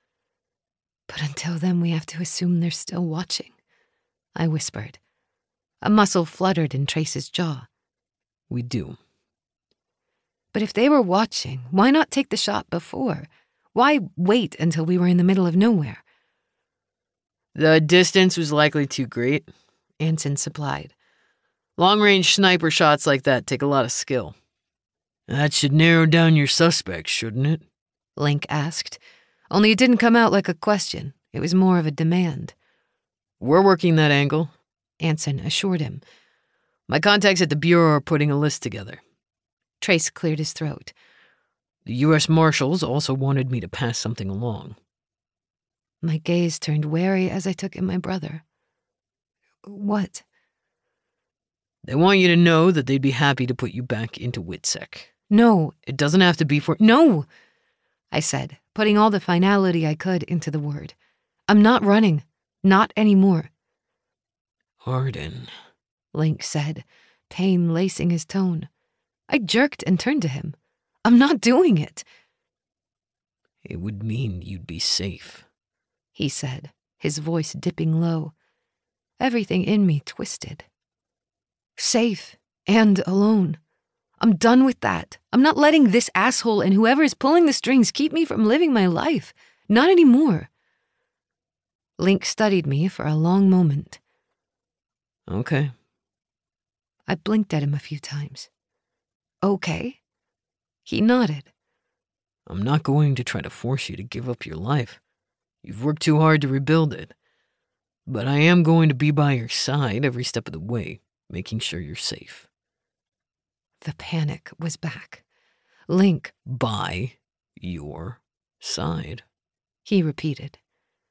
But until then, we have to assume they're still watching, I whispered. A muscle fluttered in Trace's jaw. We do. But if they were watching, why not take the shot before? Why wait until we were in the middle of nowhere? The distance was likely too great, Anson supplied. Long-range sniper shots like that take a lot of skill. That should narrow down your suspects, shouldn't it? Link asked. Only it didn't come out like a question. It was more of a demand. We're working that angle, Anson assured him. My contacts at the Bureau are putting a list together. Trace cleared his throat. The U.S. Marshals also wanted me to pass something along. My gaze turned wary as I took in my brother. What? They want you to know that they'd be happy to put you back into WITSEC. No. It doesn't have to be for— No, I said, putting all the finality I could into the word. I'm not running. Not anymore. Arden, Link said, pain lacing his tone. I jerked and turned to him. I'm not doing it. It would mean you'd be safe, he said, his voice dipping low. Everything in me twisted. Safe and alone. I'm done with that. I'm not letting this asshole and whoever is pulling the strings keep me from living my life. Not anymore. Link studied me for a long moment. Okay. I blinked at him a few times. Okay? He nodded. I'm not going to try to force you to give up your life. You've worked too hard to rebuild it. But I am going to be by your side every step of the way, making sure you're safe. The panic was back. Link, by your side, he repeated.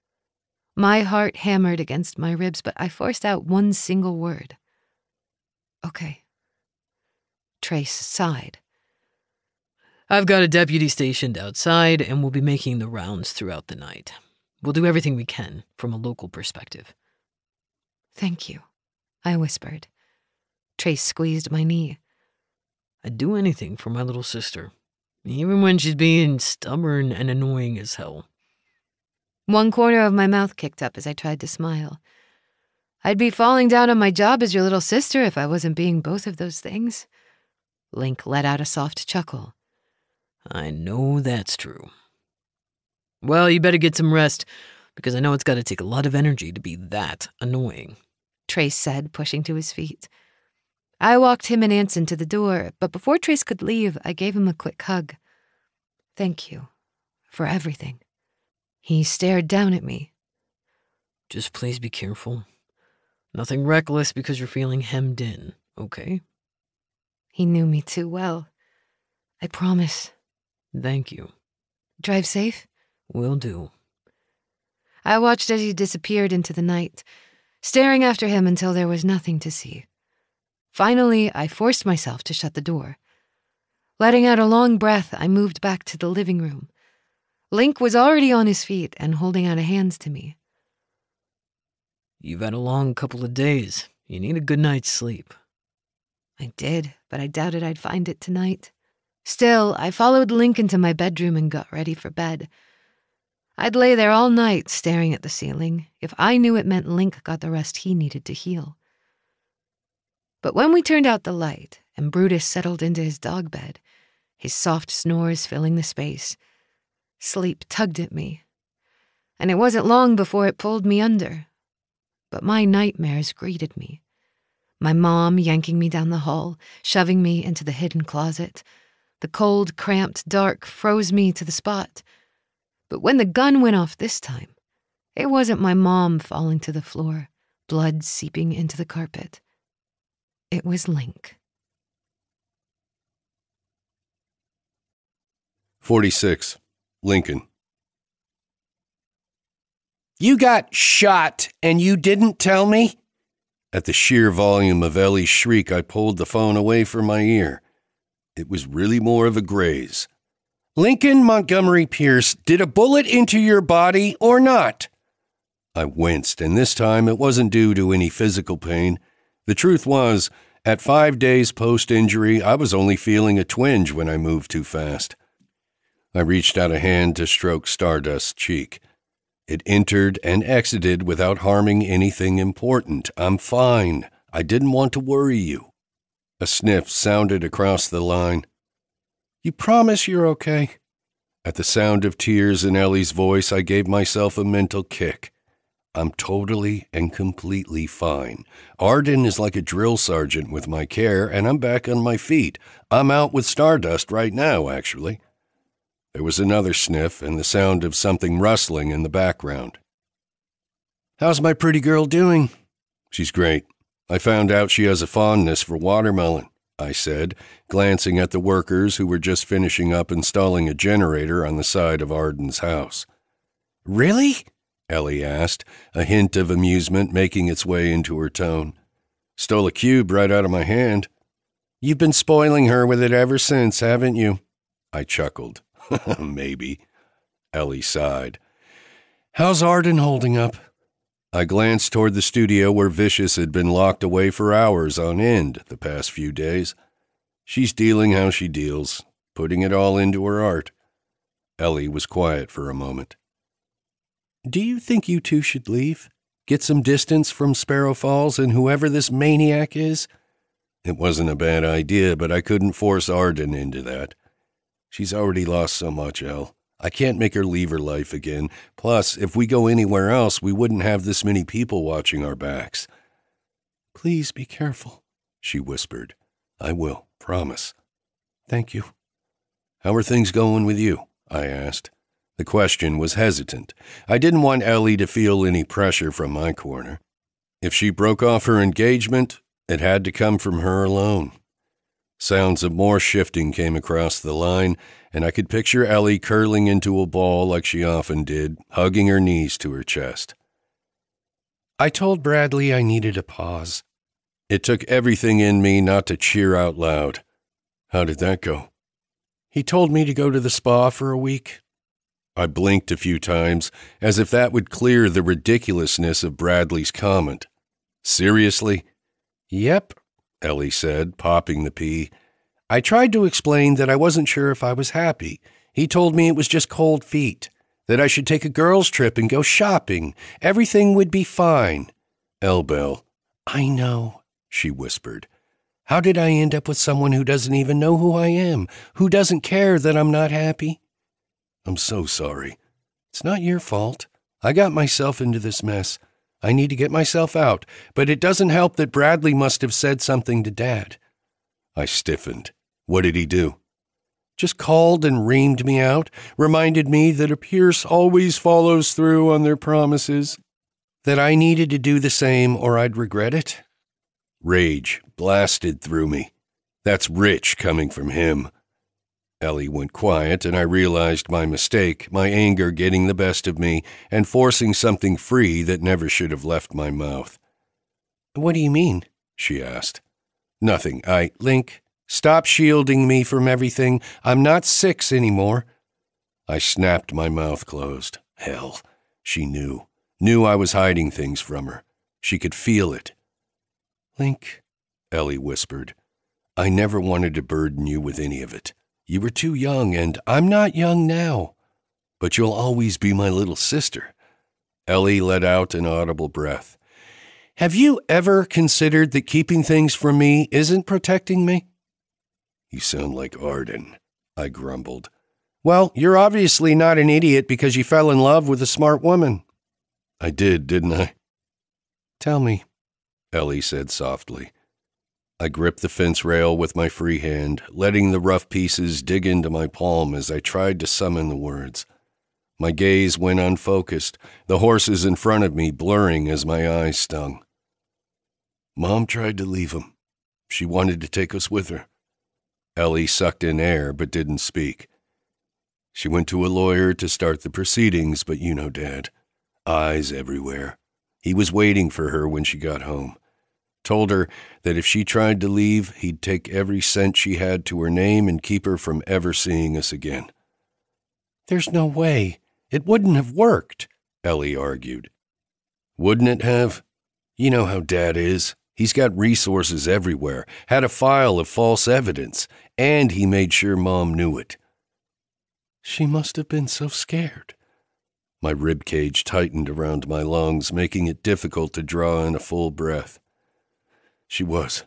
My heart hammered against my ribs, but I forced out one single word. Okay. Trace sighed. I've got a deputy stationed outside, and we'll be making the rounds throughout the night. We'll do everything we can from a local perspective. Thank you, I whispered. Trace squeezed my knee. I'd do anything for my little sister, even when she's being stubborn and annoying as hell. One corner of my mouth kicked up as I tried to smile. I'd be falling down on my job as your little sister if I wasn't being both of those things. Link let out a soft chuckle. I know that's true. Well, you better get some rest, because I know it's got to take a lot of energy to be that annoying, Trace said, pushing to his feet. I walked him and Anson to the door, but before Trace could leave, I gave him a quick hug. Thank you for everything. He stared down at me. Just please be careful. Nothing reckless because you're feeling hemmed in, okay? He knew me too well. I promise. Thank you. Drive safe? Will do. I watched as he disappeared into the night, staring after him until there was nothing to see. Finally, I forced myself to shut the door. Letting out a long breath, I moved back to the living room. Link was already on his feet and holding out a hand to me. You've had a long couple of days. You need a good night's sleep. I did, but I doubted I'd find it tonight. Still, I followed Link into my bedroom and got ready for bed. I'd lay there all night staring at the ceiling if I knew it meant Link got the rest he needed to heal. But when we turned out the light and Brutus settled into his dog bed, his soft snores filling the space, sleep tugged at me. And it wasn't long before it pulled me under. But my nightmares greeted me. My mom yanking me down the hall, shoving me into the hidden closet. The cold, cramped dark froze me to the spot. But when the gun went off this time, it wasn't my mom falling to the floor, blood seeping into the carpet. It was Link. 46. Lincoln. You got shot and you didn't tell me? At the sheer volume of Ellie's shriek, I pulled the phone away from my ear. It was really more of a graze. Lincoln Montgomery Pierce, did a bullet into your body or not? I winced, and this time it wasn't due to any physical pain. The truth was, at 5 days post-injury, I was only feeling a twinge when I moved too fast. I reached out a hand to stroke Stardust's cheek. It entered and exited without harming anything important. I'm fine. I didn't want to worry you. A sniff sounded across the line. You promise you're okay? At the sound of tears in Ellie's voice, I gave myself a mental kick. I'm totally and completely fine. Arden is like a drill sergeant with my care, and I'm back on my feet. I'm out with Stardust right now, actually. There was another sniff and the sound of something rustling in the background. How's my pretty girl doing? She's great. I found out she has a fondness for watermelon, I said, glancing at the workers who were just finishing up installing a generator on the side of Arden's house. Really? Ellie asked, a hint of amusement making its way into her tone. Stole a cube right out of my hand. You've been spoiling her with it ever since, haven't you? I chuckled. Maybe. Ellie sighed. How's Arden holding up? I glanced toward the studio where Vicious had been locked away for hours on end the past few days. She's dealing how she deals, putting it all into her art. Ellie was quiet for a moment. Do you think you two should leave? Get some distance from Sparrow Falls and whoever this maniac is? It wasn't a bad idea, but I couldn't force Arden into that. She's already lost so much, Elle. I can't make her leave her life again. Plus, if we go anywhere else, we wouldn't have this many people watching our backs. Please be careful, she whispered. I will, promise. Thank you. How are things going with you? I asked. The question was hesitant. I didn't want Ellie to feel any pressure from my corner. If she broke off her engagement, it had to come from her alone. Sounds of more shifting came across the line, and I could picture Ellie curling into a ball like she often did, hugging her knees to her chest. I told Bradley I needed a pause. It took everything in me not to cheer out loud. How did that go? He told me to go to the spa for a week. I blinked a few times, as if that would clear the ridiculousness of Bradley's comment. Seriously? Yep, Ellie said, popping the pea. I tried to explain that I wasn't sure if I was happy. He told me it was just cold feet, that I should take a girls' trip and go shopping. Everything would be fine. Elbel. I know, she whispered. How did I end up with someone who doesn't even know who I am, who doesn't care that I'm not happy? I'm so sorry. It's not your fault. I got myself into this mess. I need to get myself out, but it doesn't help that Bradley must have said something to Dad. I stiffened. What did he do? Just called and reamed me out, reminded me that a Pierce always follows through on their promises, that I needed to do the same or I'd regret it. Rage blasted through me. That's rich coming from him. Ellie went quiet, and I realized my mistake, my anger getting the best of me and forcing something free that never should have left my mouth. What do you mean? She asked. Nothing. Link, stop shielding me from everything. I'm not 6 anymore. I snapped my mouth closed. Hell, she knew I was hiding things from her. She could feel it. Link, Ellie whispered, I never wanted to burden you with any of it. You were too young, and I'm not young now. But you'll always be my little sister. Ellie let out an audible breath. Have you ever considered that keeping things from me isn't protecting me? You sound like Arden, I grumbled. Well, you're obviously not an idiot because you fell in love with a smart woman. I did, didn't I? Tell me, Ellie said softly. I gripped the fence rail with my free hand, letting the rough pieces dig into my palm as I tried to summon the words. My gaze went unfocused, the horses in front of me blurring as my eyes stung. Mom tried to leave him. She wanted to take us with her. Ellie sucked in air but didn't speak. She went to a lawyer to start the proceedings, but you know Dad. Eyes everywhere. He was waiting for her when she got home. Told her that if she tried to leave, he'd take every cent she had to her name and keep her from ever seeing us again. There's no way. It wouldn't have worked, Ellie argued. Wouldn't it have? You know how Dad is. He's got resources everywhere, had a file of false evidence, and he made sure Mom knew it. She must have been so scared. My rib cage tightened around my lungs, making it difficult to draw in a full breath. She was.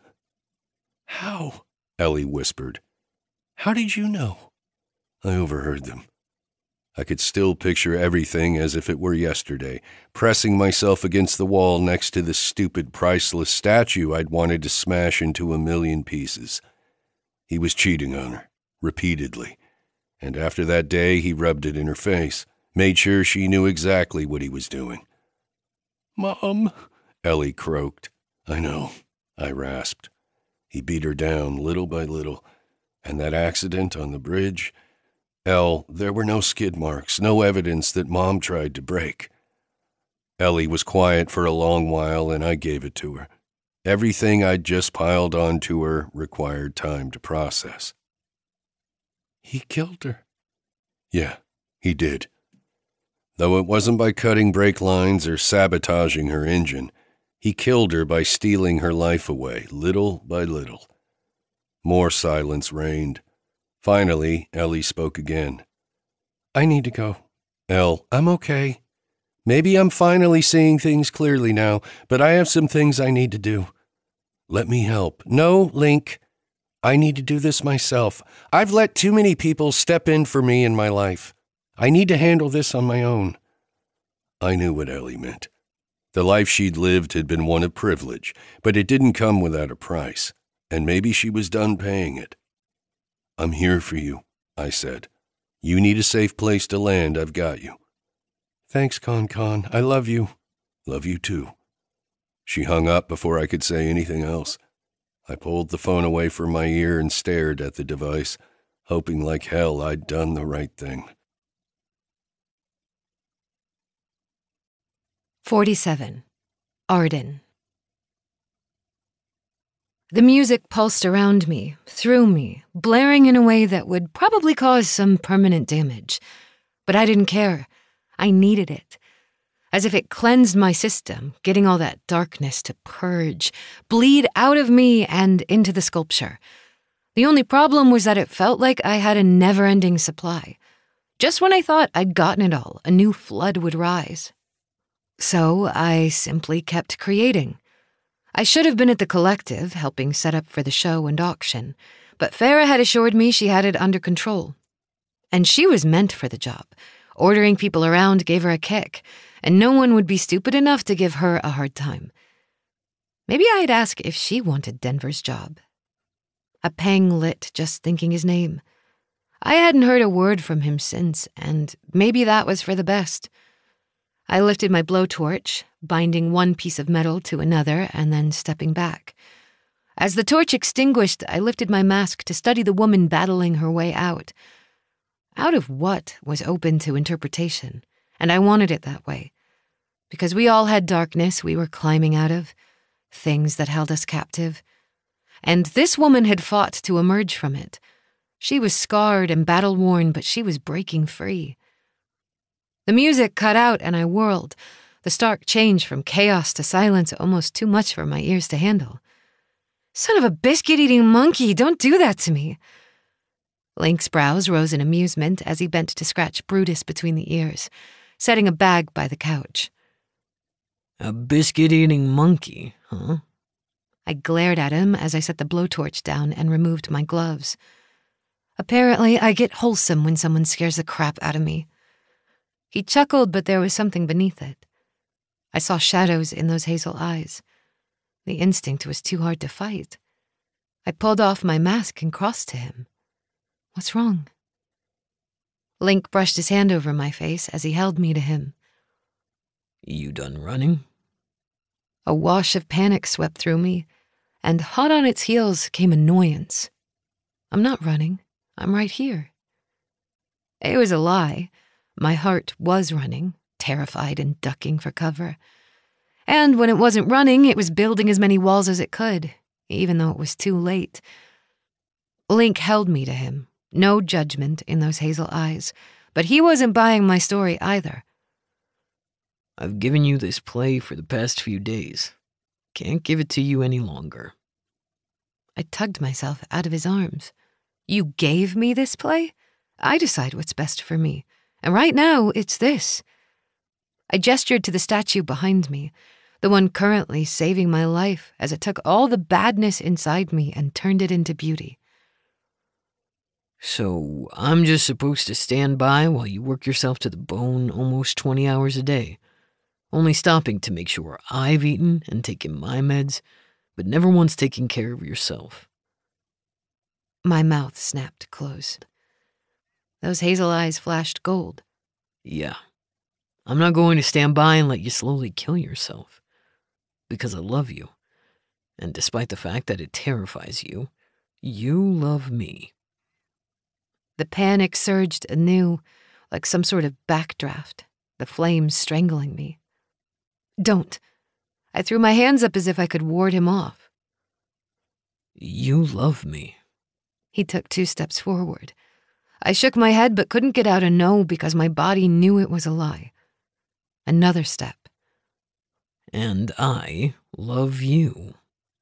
How? Ellie whispered. How did you know? I overheard them. I could still picture everything as if it were yesterday, pressing myself against the wall next to the stupid, priceless statue I'd wanted to smash into a million pieces. He was cheating on her, repeatedly, and after that day he rubbed it in her face, made sure she knew exactly what he was doing. Mom, Ellie croaked. I know, I rasped. He beat her down little by little. And that accident on the bridge? Elle, there were no skid marks, no evidence that Mom tried to break. Ellie was quiet for a long while, and I gave it to her. Everything I'd just piled onto her required time to process. He killed her. Yeah, he did. Though it wasn't by cutting brake lines or sabotaging her engine, he killed her by stealing her life away, little by little. More silence reigned. Finally, Ellie spoke again. I need to go. Elle, I'm okay. Maybe I'm finally seeing things clearly now, but I have some things I need to do. Let me help. No, Link. I need to do this myself. I've let too many people step in for me in my life. I need to handle this on my own. I knew what Ellie meant. The life she'd lived had been one of privilege, but it didn't come without a price, and maybe she was done paying it. I'm here for you, I said. You need a safe place to land, I've got you. Thanks, Con. I love you. Love you too. She hung up before I could say anything else. I pulled the phone away from my ear and stared at the device, hoping like hell I'd done the right thing. 47. Arden. The music pulsed around me, through me, blaring in a way that would probably cause some permanent damage. But I didn't care. I needed it. As if it cleansed my system, getting all that darkness to purge, bleed out of me and into the sculpture. The only problem was that it felt like I had a never-ending supply. Just when I thought I'd gotten it all, a new flood would rise. So I simply kept creating. I should have been at the collective, helping set up for the show and auction, but Farah had assured me she had it under control. And she was meant for the job. Ordering people around gave her a kick, and no one would be stupid enough to give her a hard time. Maybe I'd ask if she wanted Denver's job. A pang lit just thinking his name. I hadn't heard a word from him since, and maybe that was for the best. I lifted my blowtorch, binding one piece of metal to another and then stepping back. As the torch extinguished, I lifted my mask to study the woman battling her way out. Out of what was open to interpretation, and I wanted it that way. Because we all had darkness we were climbing out of, things that held us captive. And this woman had fought to emerge from it. She was scarred and battle-worn, but she was breaking free. The music cut out and I whirled, the stark change from chaos to silence almost too much for my ears to handle. Son of a biscuit-eating monkey, don't do that to me. Link's brows rose in amusement as he bent to scratch Brutus between the ears, setting a bag by the couch. A biscuit-eating monkey, huh? I glared at him as I set the blowtorch down and removed my gloves. Apparently, I get wholesome when someone scares the crap out of me. He chuckled, but there was something beneath it. I saw shadows in those hazel eyes. The instinct was too hard to fight. I pulled off my mask and crossed to him. What's wrong? Link brushed his hand over my face as he held me to him. You done running? A wash of panic swept through me, and hot on its heels came annoyance. I'm not running. I'm right here. It was a lie. My heart was running, terrified and ducking for cover. And when it wasn't running, it was building as many walls as it could, even though it was too late. Link held me to him, no judgment in those hazel eyes, but he wasn't buying my story either. I've given you this play for the past few days. Can't give it to you any longer. I tugged myself out of his arms. You gave me this play? I decide what's best for me. And right now, it's this. I gestured to the statue behind me, the one currently saving my life as it took all the badness inside me and turned it into beauty. So I'm just supposed to stand by while you work yourself to the bone almost 20 hours a day, only stopping to make sure I've eaten and taken my meds, but never once taking care of yourself. My mouth snapped closed. Those hazel eyes flashed gold. Yeah, I'm not going to stand by and let you slowly kill yourself. Because I love you. And despite the fact that it terrifies you, you love me. The panic surged anew, like some sort of backdraft, the flames strangling me. Don't. I threw my hands up as if I could ward him off. You love me. He took 2 steps forward. I shook my head but couldn't get out a no because my body knew it was a lie. Another step. And I love you.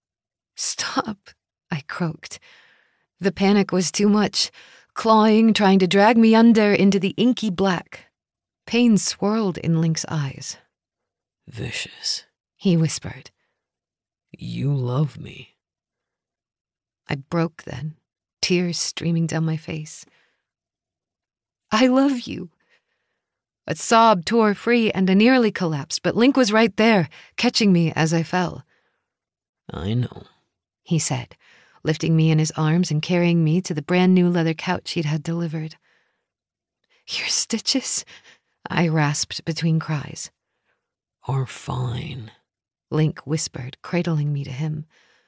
Stop, I croaked. The panic was too much, clawing, trying to drag me under into the inky black. Pain swirled in Link's eyes. Vicious, he whispered. You love me. I broke then, tears streaming down my face. I love you. A sob tore free and I nearly collapsed, but Link was right there, catching me as I fell. I know, he said, lifting me in his arms and carrying me to the brand new leather couch he'd had delivered. Your stitches? I rasped between cries. Are fine, Link whispered, cradling me to him.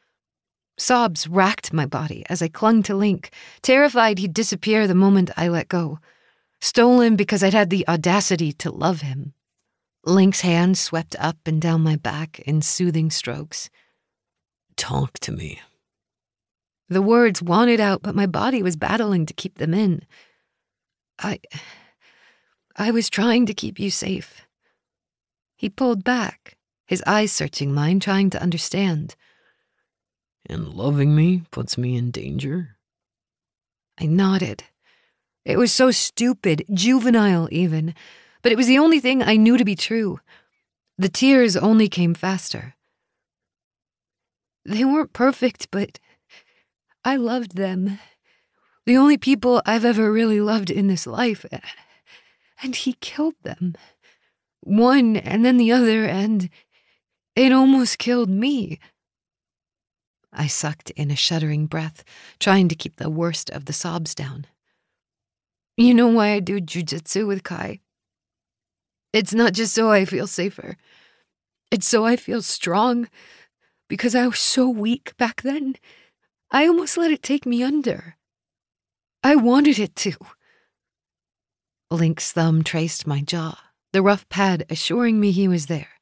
Sobs racked my body as I clung to Link, terrified he'd disappear the moment I let go. Stolen because I'd had the audacity to love him. Link's hand swept up and down my back in soothing strokes. Talk to me. The words wanted out, but my body was battling to keep them in. I was trying to keep you safe. He pulled back, his eyes searching mine, trying to understand. And loving me puts me in danger? I nodded. It was so stupid, juvenile even, but it was the only thing I knew to be true. The tears only came faster. They weren't perfect, but I loved them. The only people I've ever really loved in this life. And he killed them. One and then the other, and it almost killed me. I sucked in a shuddering breath, trying to keep the worst of the sobs down. You know why I do jujitsu with Kai? It's not just so I feel safer. It's so I feel strong, because I was so weak back then. I almost let it take me under. I wanted it to. Link's thumb traced my jaw, the rough pad assuring me he was there.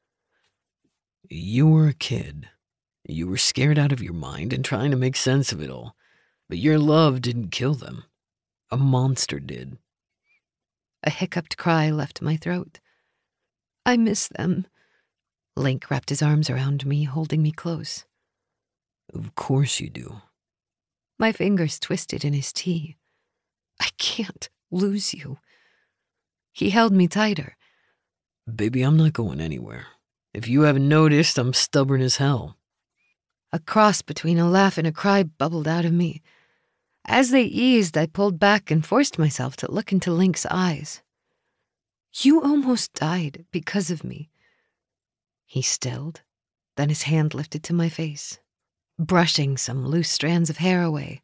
You were a kid. You were scared out of your mind and trying to make sense of it all. But your love didn't kill them. A monster did. A hiccuped cry left my throat. I miss them. Link wrapped his arms around me, holding me close. Of course you do. My fingers twisted in his tea. I can't lose you. He held me tighter. Baby, I'm not going anywhere. If you haven't noticed, I'm stubborn as hell. A cross between a laugh and a cry bubbled out of me. As they eased, I pulled back and forced myself to look into Link's eyes. You almost died because of me. He stilled, then his hand lifted to my face, brushing some loose strands of hair away.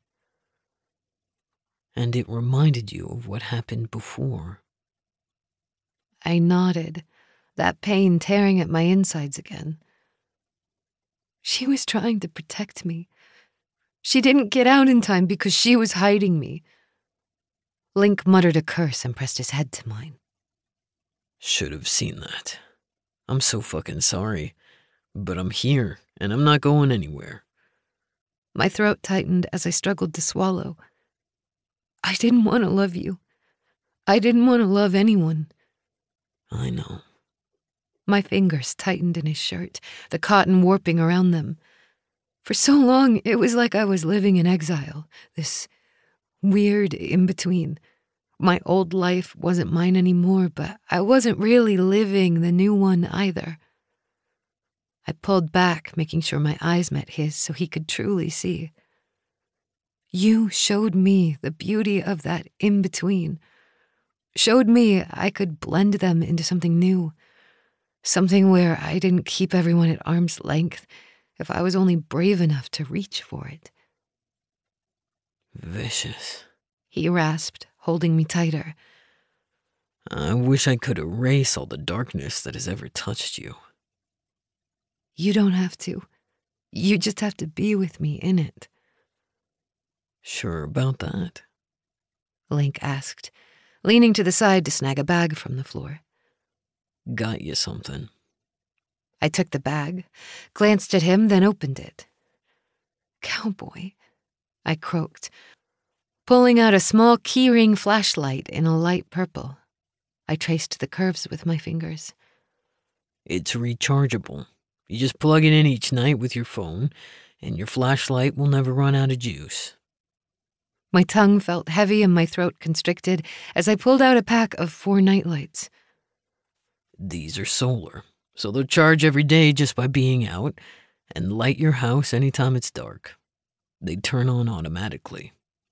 And it reminded you of what happened before. I nodded, that pain tearing at my insides again. She was trying to protect me. She didn't get out in time because she was hiding me. Link muttered a curse and pressed his head to mine. Should have seen that. I'm so fucking sorry. But I'm here, and I'm not going anywhere. My throat tightened as I struggled to swallow. I didn't want to love you. I didn't want to love anyone. I know. My fingers tightened in his shirt, the cotton warping around them. For so long, it was like I was living in exile, this weird in-between. My old life wasn't mine anymore, but I wasn't really living the new one either. I pulled back, making sure my eyes met his so he could truly see. You showed me the beauty of that in-between. Showed me I could blend them into something new. Something where I didn't keep everyone at arm's length if I was only brave enough to reach for it. Vicious, he rasped, holding me tighter. I wish I could erase all the darkness that has ever touched you. You don't have to. You just have to be with me in it. Sure about that? Link asked, leaning to the side to snag a bag from the floor. Got you something. I took the bag, glanced at him, then opened it. Cowboy, I croaked, pulling out a small keyring flashlight in a light purple. I traced the curves with my fingers. It's rechargeable. You just plug it in each night with your phone, and your flashlight will never run out of juice. My tongue felt heavy and my throat constricted as I pulled out a pack of 4 nightlights. These are solar, so they'll charge every day just by being out and light your house anytime it's dark. They turn on automatically.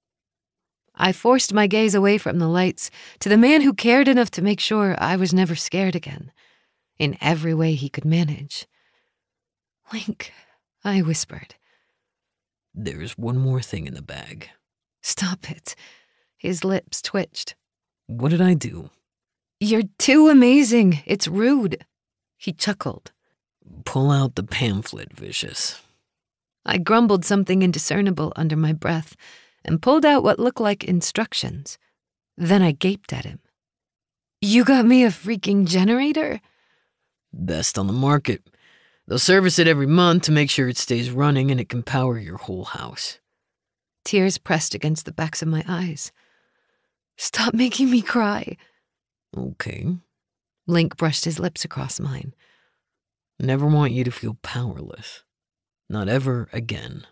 I forced my gaze away from the lights to the man who cared enough to make sure I was never scared again, in every way he could manage. Link, I whispered. There's one more thing in the bag. Stop it. His lips twitched. What did I do? You're too amazing. It's rude. He chuckled. Pull out the pamphlet, Vicious. I grumbled something indiscernible under my breath and pulled out what looked like instructions. Then I gaped at him. You got me a freaking generator? Best on the market. They'll service it every month to make sure it stays running and it can power your whole house. Tears pressed against the backs of my eyes. Stop making me cry. Okay. Link brushed his lips across mine. Never want you to feel powerless. Not ever again.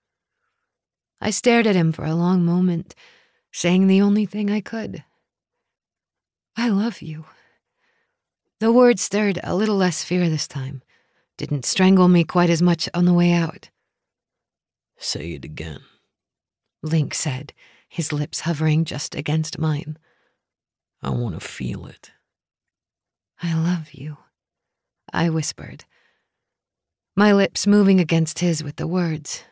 I stared at him for a long moment, saying the only thing I could. I love you. The words stirred a little less fear this time. Didn't strangle me quite as much on the way out. Say it again. Link said, his lips hovering just against mine. I want to feel it. I love you, I whispered, my lips moving against his with the words.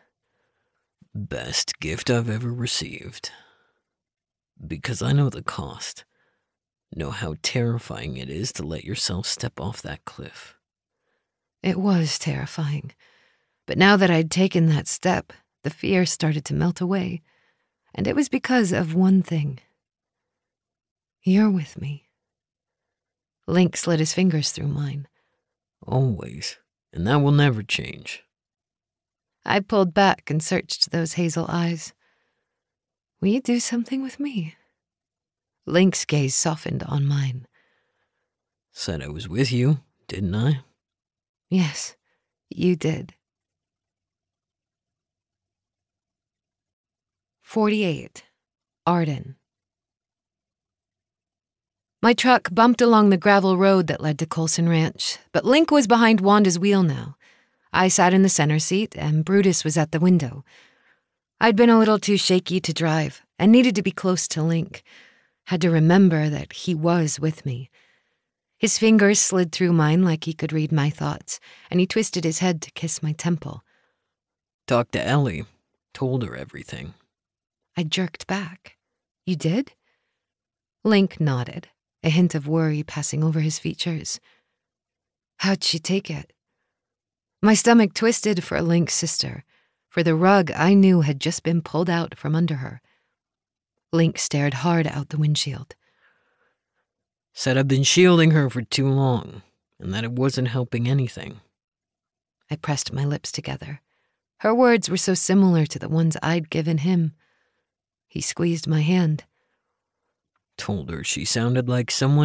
Best gift I've ever received. Because I know the cost. Know how terrifying it is to let yourself step off that cliff. It was terrifying, but now that I'd taken that step, the fear started to melt away, and it was because of one thing. You're with me. Link slid his fingers through mine. Always, and that will never change. I pulled back and searched those hazel eyes. Will you do something with me? Link's gaze softened on mine. Said I was with you, didn't I? Yes, you did. 48. Arden. My truck bumped along the gravel road that led to Colson Ranch, but Link was behind Wanda's wheel now. I sat in the center seat, and Brutus was at the window. I'd been a little too shaky to drive, and needed to be close to Link. Had to remember that he was with me. His fingers slid through mine like he could read my thoughts, and he twisted his head to kiss my temple. Talked to Ellie. Told her everything. I jerked back. You did? Link nodded, a hint of worry passing over his features. How'd she take it? My stomach twisted for Link's sister, for the rug I knew had just been pulled out from under her. Link stared hard out the windshield. Said I've been shielding her for too long, and that it wasn't helping anything. I pressed my lips together. Her words were so similar to the ones I'd given him. He squeezed my hand. Told her she sounded like someone